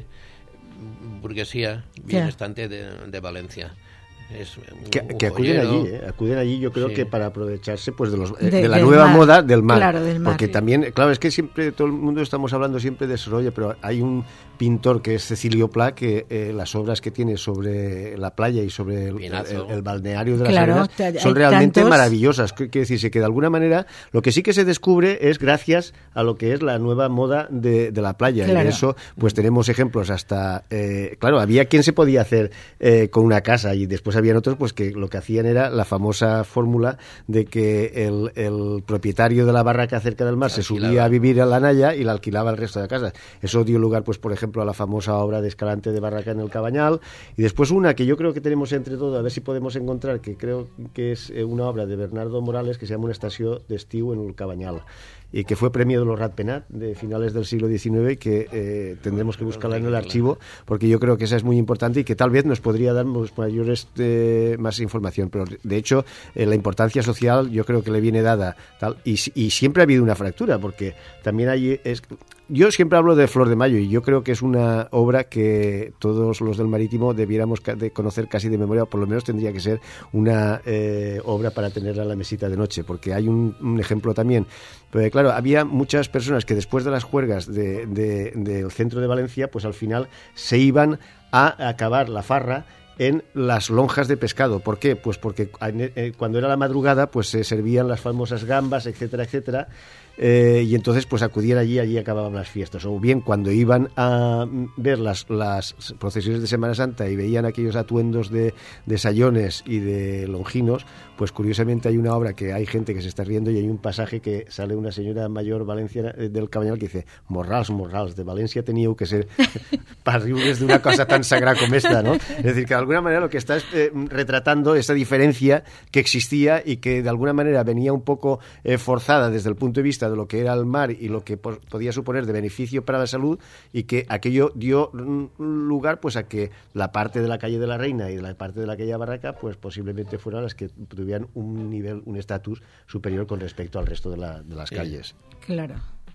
burguesía bienestante de, de Valencia. Es un, que, un que acuden joyero. allí, ¿eh? acuden allí yo creo Sí. que para aprovecharse pues de los eh, De- de la del nueva mar. moda del mar, Claro, del mar. porque Sí. también, claro, es que siempre todo el mundo estamos hablando siempre de ese rollo, pero hay un pintor que es Cecilio Pla que eh, las obras que tiene sobre la playa y sobre el, el, el balneario de las Claro, arenas te- son hay realmente tantos- maravillosas. Quiere decirse que de alguna manera lo que sí que se descubre es gracias a lo que es la nueva moda de, de la playa, Claro. y de eso pues tenemos ejemplos hasta, eh, claro, había quien se podía hacer eh, con una casa, y después habían otros pues que lo que hacían era la famosa fórmula de que el, el propietario de la barraca cerca del mar se Alquilaba. subía a vivir a la Naya y la alquilaba al resto de casas. Eso dio lugar, pues por ejemplo, a la famosa obra de Escalante de Barraca en el Cabañal, y después una que yo creo que tenemos entre todos, a ver si podemos encontrar, que creo que es eh, una obra de Bernardo Morales que se llama Una estació d'estiu en el Cabañal, y que fue premio de los Ratpenat de finales del siglo diecinueve, y que eh, tendremos que buscarla en el archivo, porque yo creo que esa es muy importante y que tal vez nos podría dar mayores eh, más información, pero de hecho eh, la importancia social yo creo que le viene dada tal, y, y siempre ha habido una fractura, porque también hay es, yo siempre hablo de Flor de Mayo, y yo creo que es una obra que todos los del Marítimo debiéramos de conocer casi de memoria, o por lo menos tendría que ser una eh, obra para tenerla en la mesita de noche, porque hay un, un ejemplo también. Pero claro, había muchas personas que después de las juergas de, de, del centro de Valencia, pues al final se iban a acabar la farra en las lonjas de pescado. ¿Por qué? Pues porque eh, cuando era la madrugada pues se servían las famosas gambas, etcétera, etcétera, eh, y entonces pues acudían allí, allí acababan las fiestas. O bien cuando iban a ver las, las procesiones de Semana Santa y veían aquellos atuendos de, de sayones y de longinos, pues curiosamente hay una obra que hay gente que se está riendo, y hay un pasaje que sale una señora mayor valenciana eh, del Cabañal que dice: morrals, morrals, de Valencia teníeu que ser parriugues de una cosa tan sagrada como esta, ¿no? Es decir, que de alguna manera lo que está es eh, retratando esa diferencia que existía y que de alguna manera venía un poco eh, forzada desde el punto de vista de lo que era el mar y lo que po- podía suponer de beneficio para la salud, y que aquello dio mm, lugar pues a que la parte de la calle de la Reina y de la parte de la calle Barraca pues posiblemente fueran las que tuvieran un nivel, un estatus superior con respecto al resto de, la, de las Sí. calles. Claro.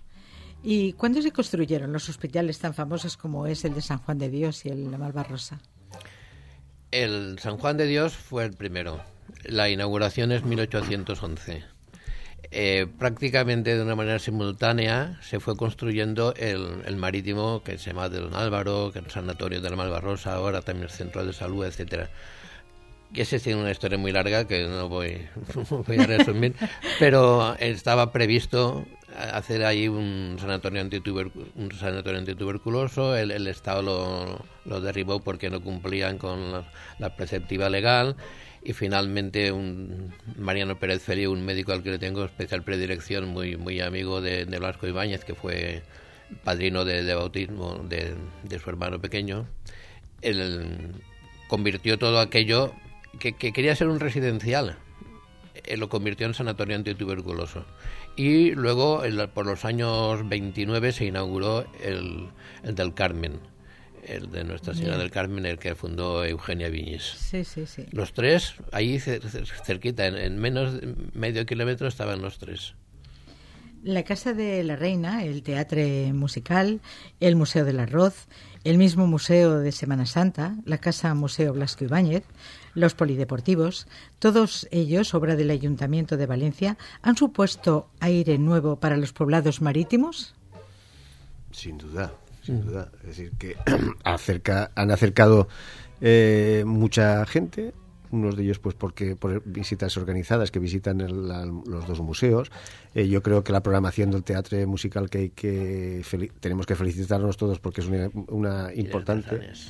¿Y cuándo se construyeron los hospitales tan famosos como es el de San Juan de Dios y el de Malvarrosa? El San Juan de Dios fue el primero. La inauguración es mil ochocientos once. Eh, prácticamente de una manera simultánea se fue construyendo el, el marítimo, que se llama de Don Álvaro, que es el sanatorio de la Malvarrosa, ahora también el centro de salud, etcétera. Que ese tiene una historia muy larga que no voy, voy a resumir, pero estaba previsto hacer ahí un sanatorio antitubercu- un sanatorio antituberculoso. El, el Estado lo, lo derribó porque no cumplían con la, la preceptiva legal, y finalmente un Mariano Pérez Feliu, un médico al que le tengo especial predilección, muy muy amigo de, de Blasco Ibáñez, que fue padrino de, de bautismo de, de su hermano pequeño, él convirtió todo aquello que, que quería ser un residencial, él lo convirtió en sanatorio antituberculoso. Y luego, el, por los años veintinueve, se inauguró el, el del Carmen, el de Nuestra Señora Bien. del Carmen, el que fundó Eugenia Viñes. Sí, sí, sí. Los tres, ahí cer- cer- cerquita, en, en menos de medio kilómetro estaban los tres. La Casa de la Reina, el Teatro Musical, el Museo del Arroz, el mismo Museo de Semana Santa, la Casa Museo Blasco Ibáñez, los polideportivos, todos ellos, obra del Ayuntamiento de Valencia, ¿han supuesto aire nuevo para los poblados marítimos? Sin duda, sin duda. Es decir, que acerca, han acercado eh, mucha gente, unos de ellos pues porque por visitas organizadas que visitan el, la, los dos museos. Eh, yo creo que la programación del teatro musical que, hay que fel- tenemos que felicitarnos todos porque es una, una importante.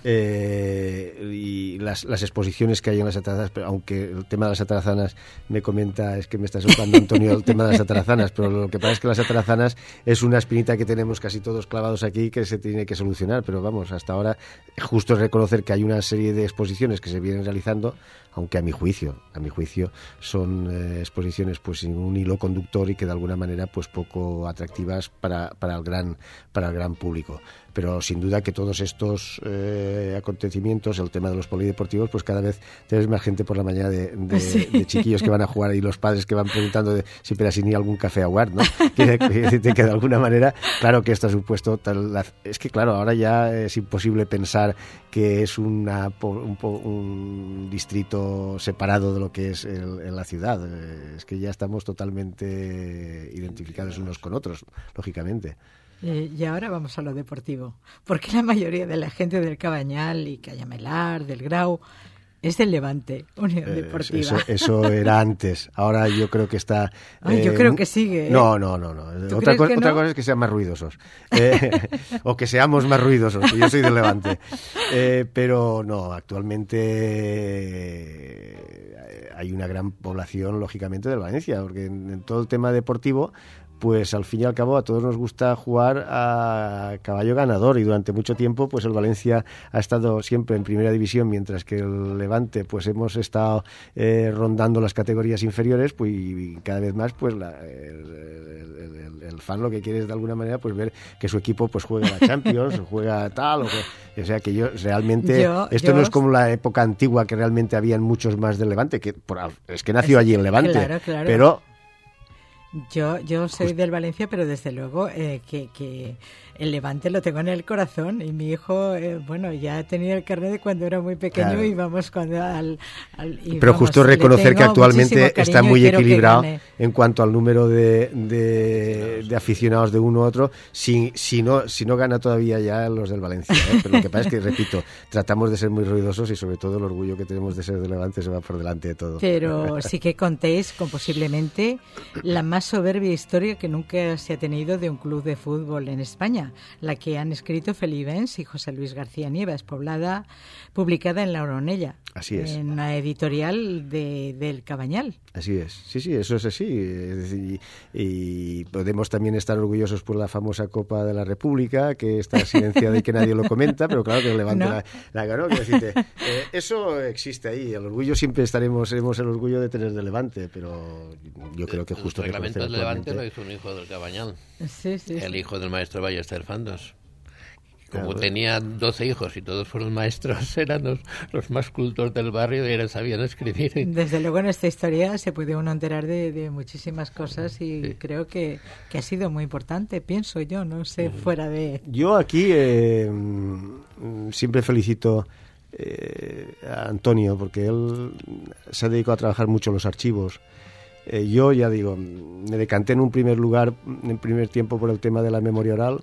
Eh, y las, las exposiciones que hay en las atarazanas, pero aunque el tema de las atarazanas me comenta, es que me está soltando Antonio el tema de las atarazanas, pero lo que pasa es que las atarazanas es una espinita que tenemos casi todos clavados aquí que se tiene que solucionar, pero vamos, hasta ahora justo es reconocer que hay una serie de exposiciones que se vienen realizando, aunque a mi juicio, a mi juicio son eh, exposiciones pues sin un hilo conductor y que de alguna manera pues poco atractivas para, para el gran para el gran público. Pero sin duda que todos estos eh, acontecimientos, el tema de los polideportivos, pues cada vez tienes más gente por la mañana de, de, sí. de chiquillos que van a jugar y los padres que van preguntando de, si pero si ni algún café a jugar, ¿no? Que, que, que de alguna manera, claro que esto ha supuesto tal, la, es que claro, ahora ya es imposible pensar que es una, un, un distrito separado de lo que es el, en la ciudad. Es que ya estamos totalmente identificados unos con otros, lógicamente. Eh, y ahora vamos a lo deportivo, porque la mayoría de la gente del Cabañal y Cañamelar, del Grau, es del Levante, Unión eh, Deportiva. Eso, eso era antes, ahora yo creo que está... Ay, eh, yo creo que sigue. ¿eh? No, no, no. no. Otra, co- otra no? cosa es que sean más ruidosos, eh, o que seamos más ruidosos, yo soy del Levante. Eh, pero no, actualmente eh, hay una gran población, lógicamente, del Valencia, porque en, en todo el tema deportivo... pues al fin y al cabo a todos nos gusta jugar a caballo ganador y durante mucho tiempo pues el Valencia ha estado siempre en primera división mientras que el Levante pues hemos estado eh, rondando las categorías inferiores pues y cada vez más pues la, el, el, el, el fan lo que quiere es de alguna manera pues ver que su equipo pues juega la Champions o juega tal o, que, o sea que yo realmente yo, esto yo... no es como la época antigua que realmente habían muchos más del Levante que por, es que nació es, allí el Levante claro, claro. pero Yo yo soy Just... del Valencia, pero desde luego eh, que, que el Levante lo tengo en el corazón y mi hijo, eh, bueno, ya tenía el carnet de cuando era muy pequeño claro. y vamos cuando al... al y pero vamos, justo reconocer que actualmente está muy equilibrado en cuanto al número de, de, de aficionados de uno u otro, si, si, no, si no gana todavía ya los del Valencia, ¿eh? Pero lo que pasa es que, repito, tratamos de ser muy ruidosos y sobre todo el orgullo que tenemos de ser del Levante se va por delante de todo. Pero sí que contéis con posiblemente la más soberbia historia que nunca se ha tenido de un club de fútbol en España, la que han escrito Felibens y José Luis García Nieves, poblada, publicada en La Oronella. Así es. En la editorial de, del Cabañal. Así es, sí, sí, eso es así. Es decir, y, y podemos también estar orgullosos por la famosa Copa de la República, que está silenciada y que nadie lo comenta, pero claro que Levante no. la, la ganó. Quiero decirte, eh, eso existe ahí. El orgullo siempre estaremos, seremos el orgullo de tener de Levante, pero yo creo que justo... El reglamento del Levante lo hizo un hijo del Cabañal. Sí, sí, el sí. hijo del maestro Ballester Fandos. Como claro. tenía doce hijos y todos fueron maestros, eran los, los más cultos del barrio y eran, sabían escribir. Desde luego en esta historia se puede uno enterar de, de muchísimas cosas y sí. creo que, que ha sido muy importante, pienso yo, no sé, uh-huh. fuera de... Yo aquí eh, siempre felicito eh, a Antonio porque él se ha dedicado a trabajar mucho los archivos. Eh, yo ya digo, me decanté en un primer lugar, en primer tiempo por el tema de la memoria oral.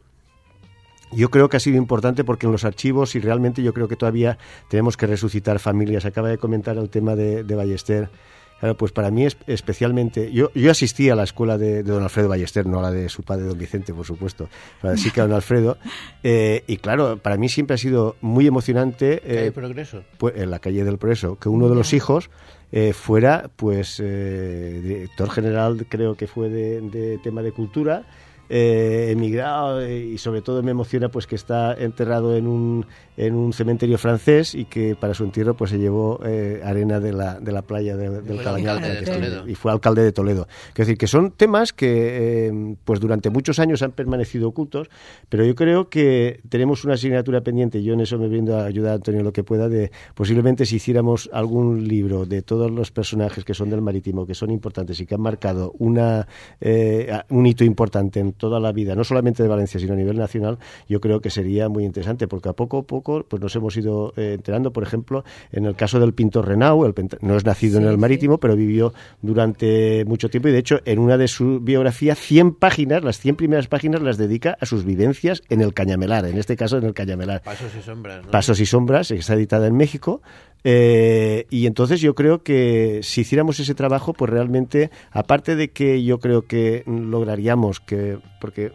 Yo creo que ha sido importante porque en los archivos, y realmente yo creo que todavía tenemos que resucitar familias. Acaba de comentar el tema de, de Ballester. Claro, pues para mí es especialmente... Yo, yo asistí a la escuela de, de don Alfredo Ballester, no a la de su padre, don Vicente, por supuesto, pero sí que a don Alfredo. Eh, y claro, para mí siempre ha sido muy emocionante... Eh, ¿Calle Progreso? Pues, en la calle del Progreso, que uno de los hijos eh, fuera, pues, eh, director general, creo que fue de, de tema de cultura... Eh, emigrado eh, y sobre todo me emociona pues que está enterrado en un en un cementerio francés y que para su entierro pues se llevó eh, arena de la de la playa de, del Cabañal de y fue alcalde de Toledo. Es decir, que son temas que eh, pues durante muchos años han permanecido ocultos, pero yo creo que tenemos una asignatura pendiente. Yo en eso me brindo a ayudar a Antonio lo que pueda, de posiblemente si hiciéramos algún libro de todos los personajes que son del Marítimo, que son importantes y que han marcado una eh, un hito importante en toda la vida, no solamente de Valencia, sino a nivel nacional, yo creo que sería muy interesante, porque a poco a poco pues nos hemos ido eh, enterando, por ejemplo, en el caso del pintor Renau, el pent- no es nacido sí, en el Marítimo, sí. pero vivió durante mucho tiempo y, de hecho, en una de su biografía, cien páginas, las cien primeras páginas las dedica a sus vivencias en el Cañamelar, en este caso en el Cañamelar. Pasos y sombras, ¿no? Pasos y sombras, está editada en México. Eh, y entonces yo creo que si hiciéramos ese trabajo, pues realmente, aparte de que yo creo que lograríamos que, porque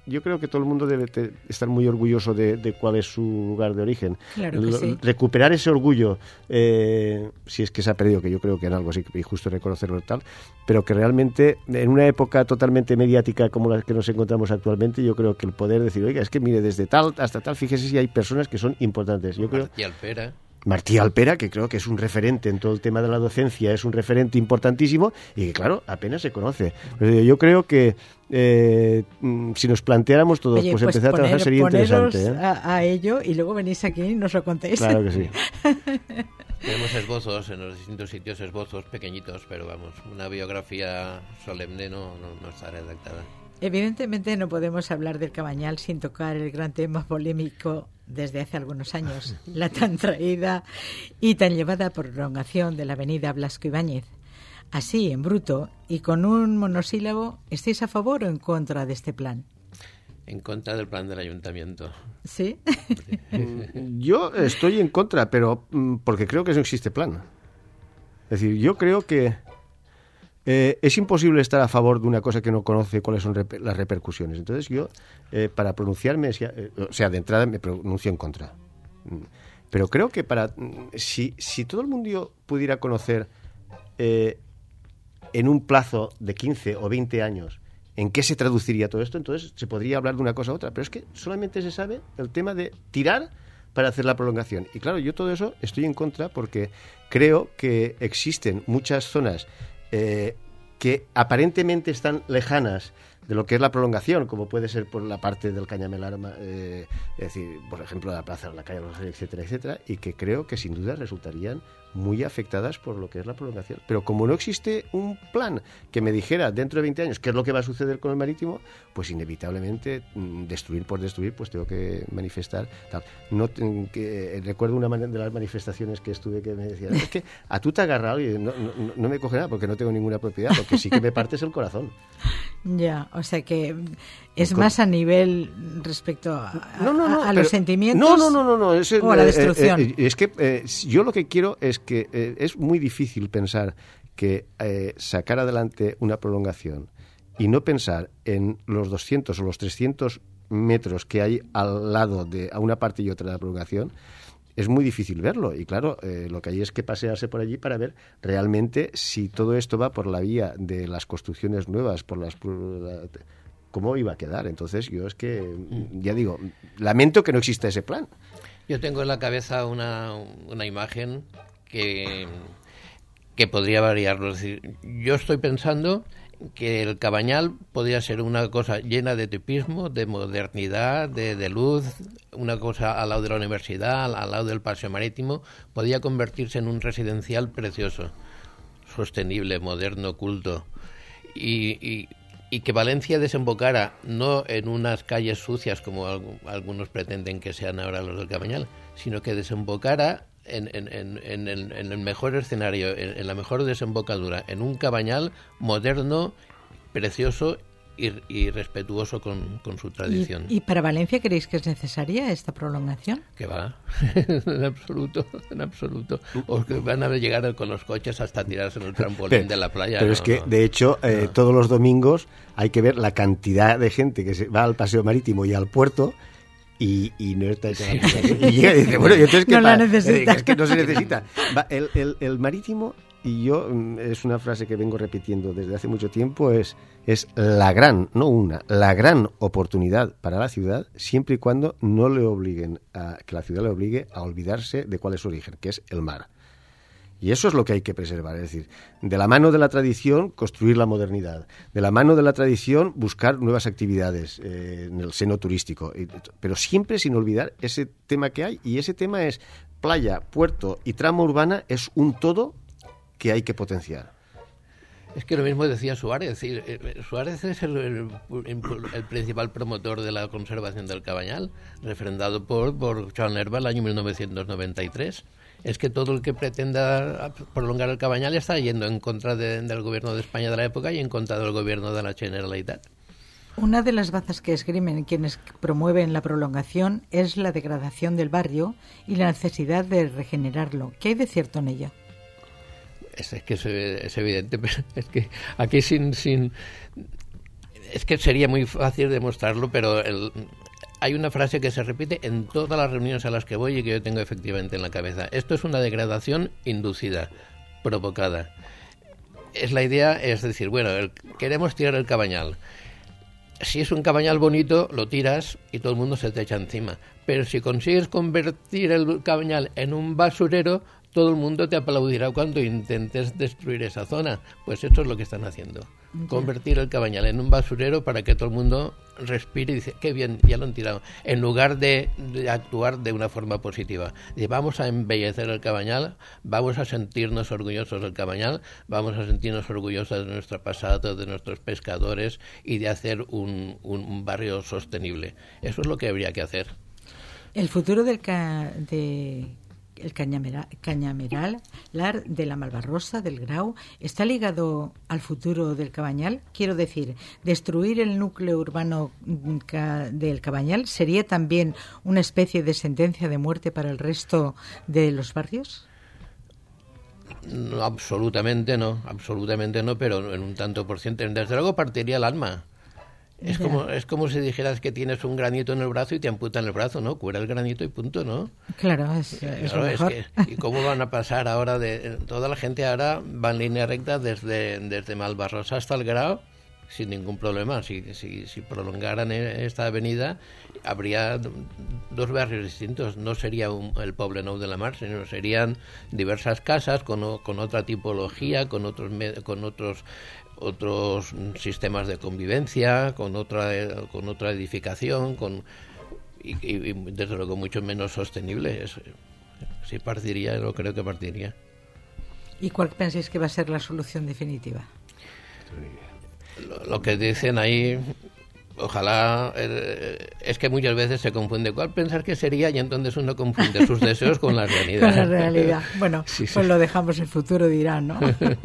yo creo que todo el mundo debe te, estar muy orgulloso de, de cuál es su lugar de origen. Claro que Lo, sí. Recuperar ese orgullo, eh, si es que se ha perdido, que yo creo que en algo sí que es justo reconocerlo tal, pero que realmente en una época totalmente mediática como la que nos encontramos actualmente, yo creo que el poder decir, oiga, es que mire, desde tal hasta tal, fíjese si hay personas que son importantes. Yo creo... Martí Alpera. Martí Alpera, que creo que es un referente en todo el tema de la docencia, es un referente importantísimo y que, claro, apenas se conoce. Pero yo creo que eh, si nos planteáramos todos, Oye, pues, pues empezar poner, a trabajar sería interesante. ¿eh? A, a ello y luego venís aquí y nos lo contéis. Claro que sí. Tenemos esbozos en los distintos sitios, esbozos pequeñitos, pero vamos, una biografía solemne no, no, no está redactada. Evidentemente no podemos hablar del Cabañal sin tocar el gran tema polémico desde hace algunos años, la tan traída y tan llevada prolongación de la avenida Blasco Ibáñez. Así, en bruto y con un monosílabo, ¿estáis a favor o en contra de este plan? En contra del plan del ayuntamiento. ¿Sí? Yo estoy en contra, pero porque creo que no existe plan. Es decir, yo creo que Eh, es imposible estar a favor de una cosa que no conoce cuáles son rep- las repercusiones. Entonces yo, eh, para pronunciarme, eh, o sea, de entrada me pronuncio en contra. Pero creo que para si, si todo el mundo pudiera conocer eh, en un plazo de quince o veinte años en qué se traduciría todo esto, entonces se podría hablar de una cosa u otra. Pero es que solamente se sabe el tema de tirar para hacer la prolongación. Y claro, yo todo eso estoy en contra porque creo que existen muchas zonas Eh, que aparentemente están lejanas de lo que es la prolongación, como puede ser por la parte del Cañamelar, eh, es decir, por ejemplo, la Plaza de la Calle Rosario, etcétera, etcétera, y que creo que sin duda resultarían muy afectadas por lo que es la prolongación. Pero como no existe un plan que me dijera dentro de veinte años qué es lo que va a suceder con el marítimo, pues inevitablemente destruir por destruir, pues tengo que manifestar tal. No, que, recuerdo una de las manifestaciones que estuve que me decían, es que a tú te agarra y no, no, no me coge nada porque no tengo ninguna propiedad, porque sí que me partes el corazón. Ya, o sea que es más a nivel respecto a, no, no, no, a, a pero, los sentimientos no, no, no, no, no, es, o a la destrucción. Eh, eh, es que eh, yo lo que quiero es que eh, es muy difícil pensar que eh, sacar adelante una prolongación y no pensar en los doscientos o los trescientos metros que hay al lado de a una parte y otra de la prolongación. Es muy difícil verlo y claro, eh, lo que hay es que pasearse por allí para ver realmente si todo esto va por la vía de las construcciones nuevas, por las cómo iba a quedar. Entonces yo es que, ya digo, lamento que no exista ese plan. Yo tengo en la cabeza una, una imagen que, que podría variarlo. Es decir, yo estoy pensando que el Cabañal podría ser una cosa llena de tipismo, de modernidad, de, de luz, una cosa al lado de la universidad, al, al lado del paseo marítimo, podría convertirse en un residencial precioso, sostenible, moderno, culto, y, y, y que Valencia desembocara no en unas calles sucias como alg- algunos pretenden que sean ahora los del Cabañal, sino que desembocara En, en, en, en, el, en el mejor escenario, en, en la mejor desembocadura, en un Cabañal moderno, precioso y, y respetuoso con, con su tradición. ¿Y, ¿Y para Valencia creéis que es necesaria esta prolongación? Que va, en absoluto, en absoluto. O que van a llegar con los coches hasta tirarse en el trampolín pero, de la playa. Pero no, es que, no. de hecho, eh, no. todos los domingos hay que ver la cantidad de gente que se va al paseo marítimo y al puerto. Y, y no está hecha la cosa. Y llega y dice, bueno, ¿y entonces qué no pasa? la necesita. Es que no se necesita. Va, el, el, el marítimo, y yo, es una frase que vengo repitiendo desde hace mucho tiempo, es, es la gran, no una, la gran oportunidad para la ciudad, siempre y cuando no le obliguen, a, que la ciudad le obligue a olvidarse de cuál es su origen, que es el mar. Y eso es lo que hay que preservar, es decir, de la mano de la tradición construir la modernidad, de la mano de la tradición buscar nuevas actividades eh, en el seno turístico, pero siempre sin olvidar ese tema que hay, y ese tema es playa, puerto y trama urbana, es un todo que hay que potenciar. Es que lo mismo decía Suárez, es decir, Suárez es el, el, el principal promotor de la conservación del Cabañal, refrendado por, por Joan Herba el año mil novecientos noventa y tres. Es que todo el que pretenda prolongar el Cabañal está yendo en contra de, del gobierno de España de la época y en contra del gobierno de la Generalitat. Una de las bazas que esgrimen quienes promueven la prolongación es la degradación del barrio y la necesidad de regenerarlo. ¿Qué hay de cierto en ello? Es, es que es, es evidente, pero es que aquí sin... sin es que sería muy fácil demostrarlo, pero el, hay una frase que se repite en todas las reuniones a las que voy y que yo tengo efectivamente en la cabeza. Esto es una degradación inducida, provocada. Es la idea, es decir, bueno, el, queremos tirar el cabañal. Si es un cabañal bonito, lo tiras y todo el mundo se te echa encima. Pero si consigues convertir el cabañal en un basurero, todo el mundo te aplaudirá cuando intentes destruir esa zona. Pues eso es lo que están haciendo. Yeah. Convertir el cabañal en un basurero para que todo el mundo respire y dice, qué bien, ya lo han tirado. En lugar de, de actuar de una forma positiva. Dice, vamos a embellecer el cabañal, vamos a sentirnos orgullosos del cabañal, vamos a sentirnos orgullosos de nuestro pasado, de nuestros pescadores y de hacer un, un, un barrio sostenible. Eso es lo que habría que hacer. El futuro del ca de el cañameral, cañameral lar de la Malvarrosa, del Grau, está ligado al futuro del Cabañal. Quiero decir, destruir el núcleo urbano ca del Cabañal sería también una especie de sentencia de muerte para el resto de los barrios. No, absolutamente no, absolutamente no, pero en un tanto por ciento. Desde luego partiría el alma. Es como, es como si dijeras que tienes un granito en el brazo y te amputan el brazo, ¿no? Cura el granito y punto, ¿no? Claro, es, es claro, lo mejor. Es que, ¿y cómo van a pasar ahora? de Toda la gente ahora va en línea recta desde, desde Malvarrosa hasta el Grau sin ningún problema. Si, si, si prolongaran esta avenida, habría dos barrios distintos. No sería un, el Poblenou de la Mar, sino serían diversas casas con, con otra tipología, con otros, con otros otros sistemas de convivencia, con otra con otra edificación, con y, y, y desde luego mucho menos sostenible. Es, si partiría, lo creo que partiría. ¿Y cuál pensáis que va a ser la solución definitiva? Lo, lo que dicen ahí, ojalá, eh, es que muchas veces se confunde cuál pensar que sería y entonces uno confunde sus deseos con la realidad. Con la realidad. Bueno, sí, sí. Pues lo dejamos, el futuro dirá, ¿no?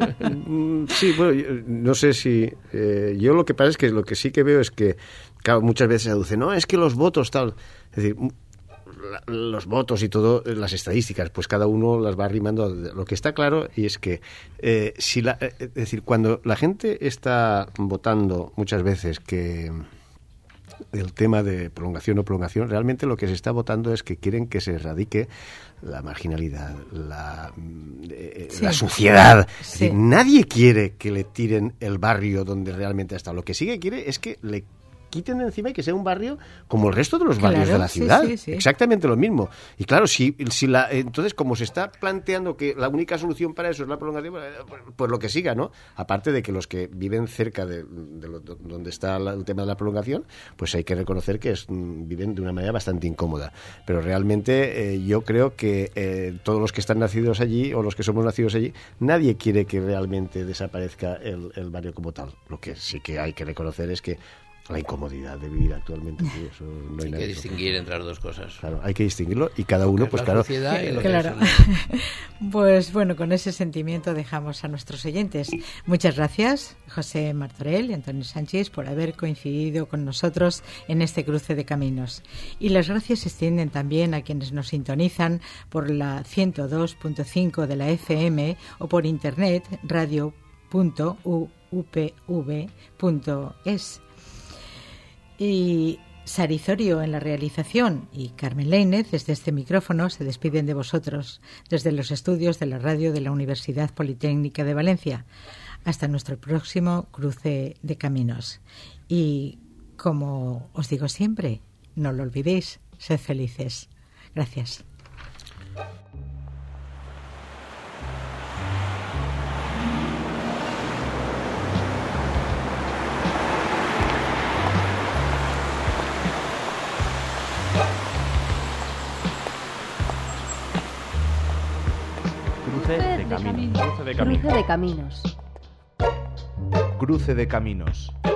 Sí, bueno, yo, no sé si... Eh, yo lo que pasa es que lo que sí que veo es que, claro, muchas veces se aduce, no, es que los votos tal... Es decir, la, los votos y todo, las estadísticas, pues cada uno las va arrimando. Lo que está claro y es que, eh, si la, es decir, cuando la gente está votando muchas veces que... el tema de prolongación o prolongación, realmente lo que se está votando es que quieren que se erradique la marginalidad, la, eh, sí. la suciedad. Sí. Es decir, nadie quiere que le tiren el barrio donde realmente ha estado. Lo que sí que quiere es que le quiten de encima y que sea un barrio como el resto de los barrios claro, de la ciudad. Sí, sí, sí. Exactamente lo mismo. Y claro, si, si la, entonces, como se está planteando que la única solución para eso es la prolongación, pues lo que siga, ¿no? Aparte de que los que viven cerca de, de lo, donde está la, el tema de la prolongación, pues hay que reconocer que es, viven de una manera bastante incómoda. Pero realmente eh, yo creo que eh, todos los que están nacidos allí o los que somos nacidos allí, nadie quiere que realmente desaparezca el, el barrio como tal. Lo que sí que hay que reconocer es que la incomodidad de vivir actualmente, sí, eso no hay, hay que distinguir entre las dos cosas. Claro, hay que distinguirlo y cada uno, pues claro. Y lo claro. Pues bueno, con ese sentimiento dejamos a nuestros oyentes. Muchas gracias, José Martorell y Antonio Sánchez, por haber coincidido con nosotros en este cruce de caminos. Y las gracias se extienden también a quienes nos sintonizan por la ciento dos punto cinco de la F M o por internet radio punto u p v punto es. Y Sarizorio en la realización y Carmen Lainez desde este micrófono se despiden de vosotros desde los estudios de la radio de la Universidad Politécnica de Valencia. Hasta nuestro próximo cruce de caminos. Y como os digo siempre, no lo olvidéis, sed felices. Gracias. Cruce de caminos. Cruce de caminos. Cruce de caminos. Cruce de caminos.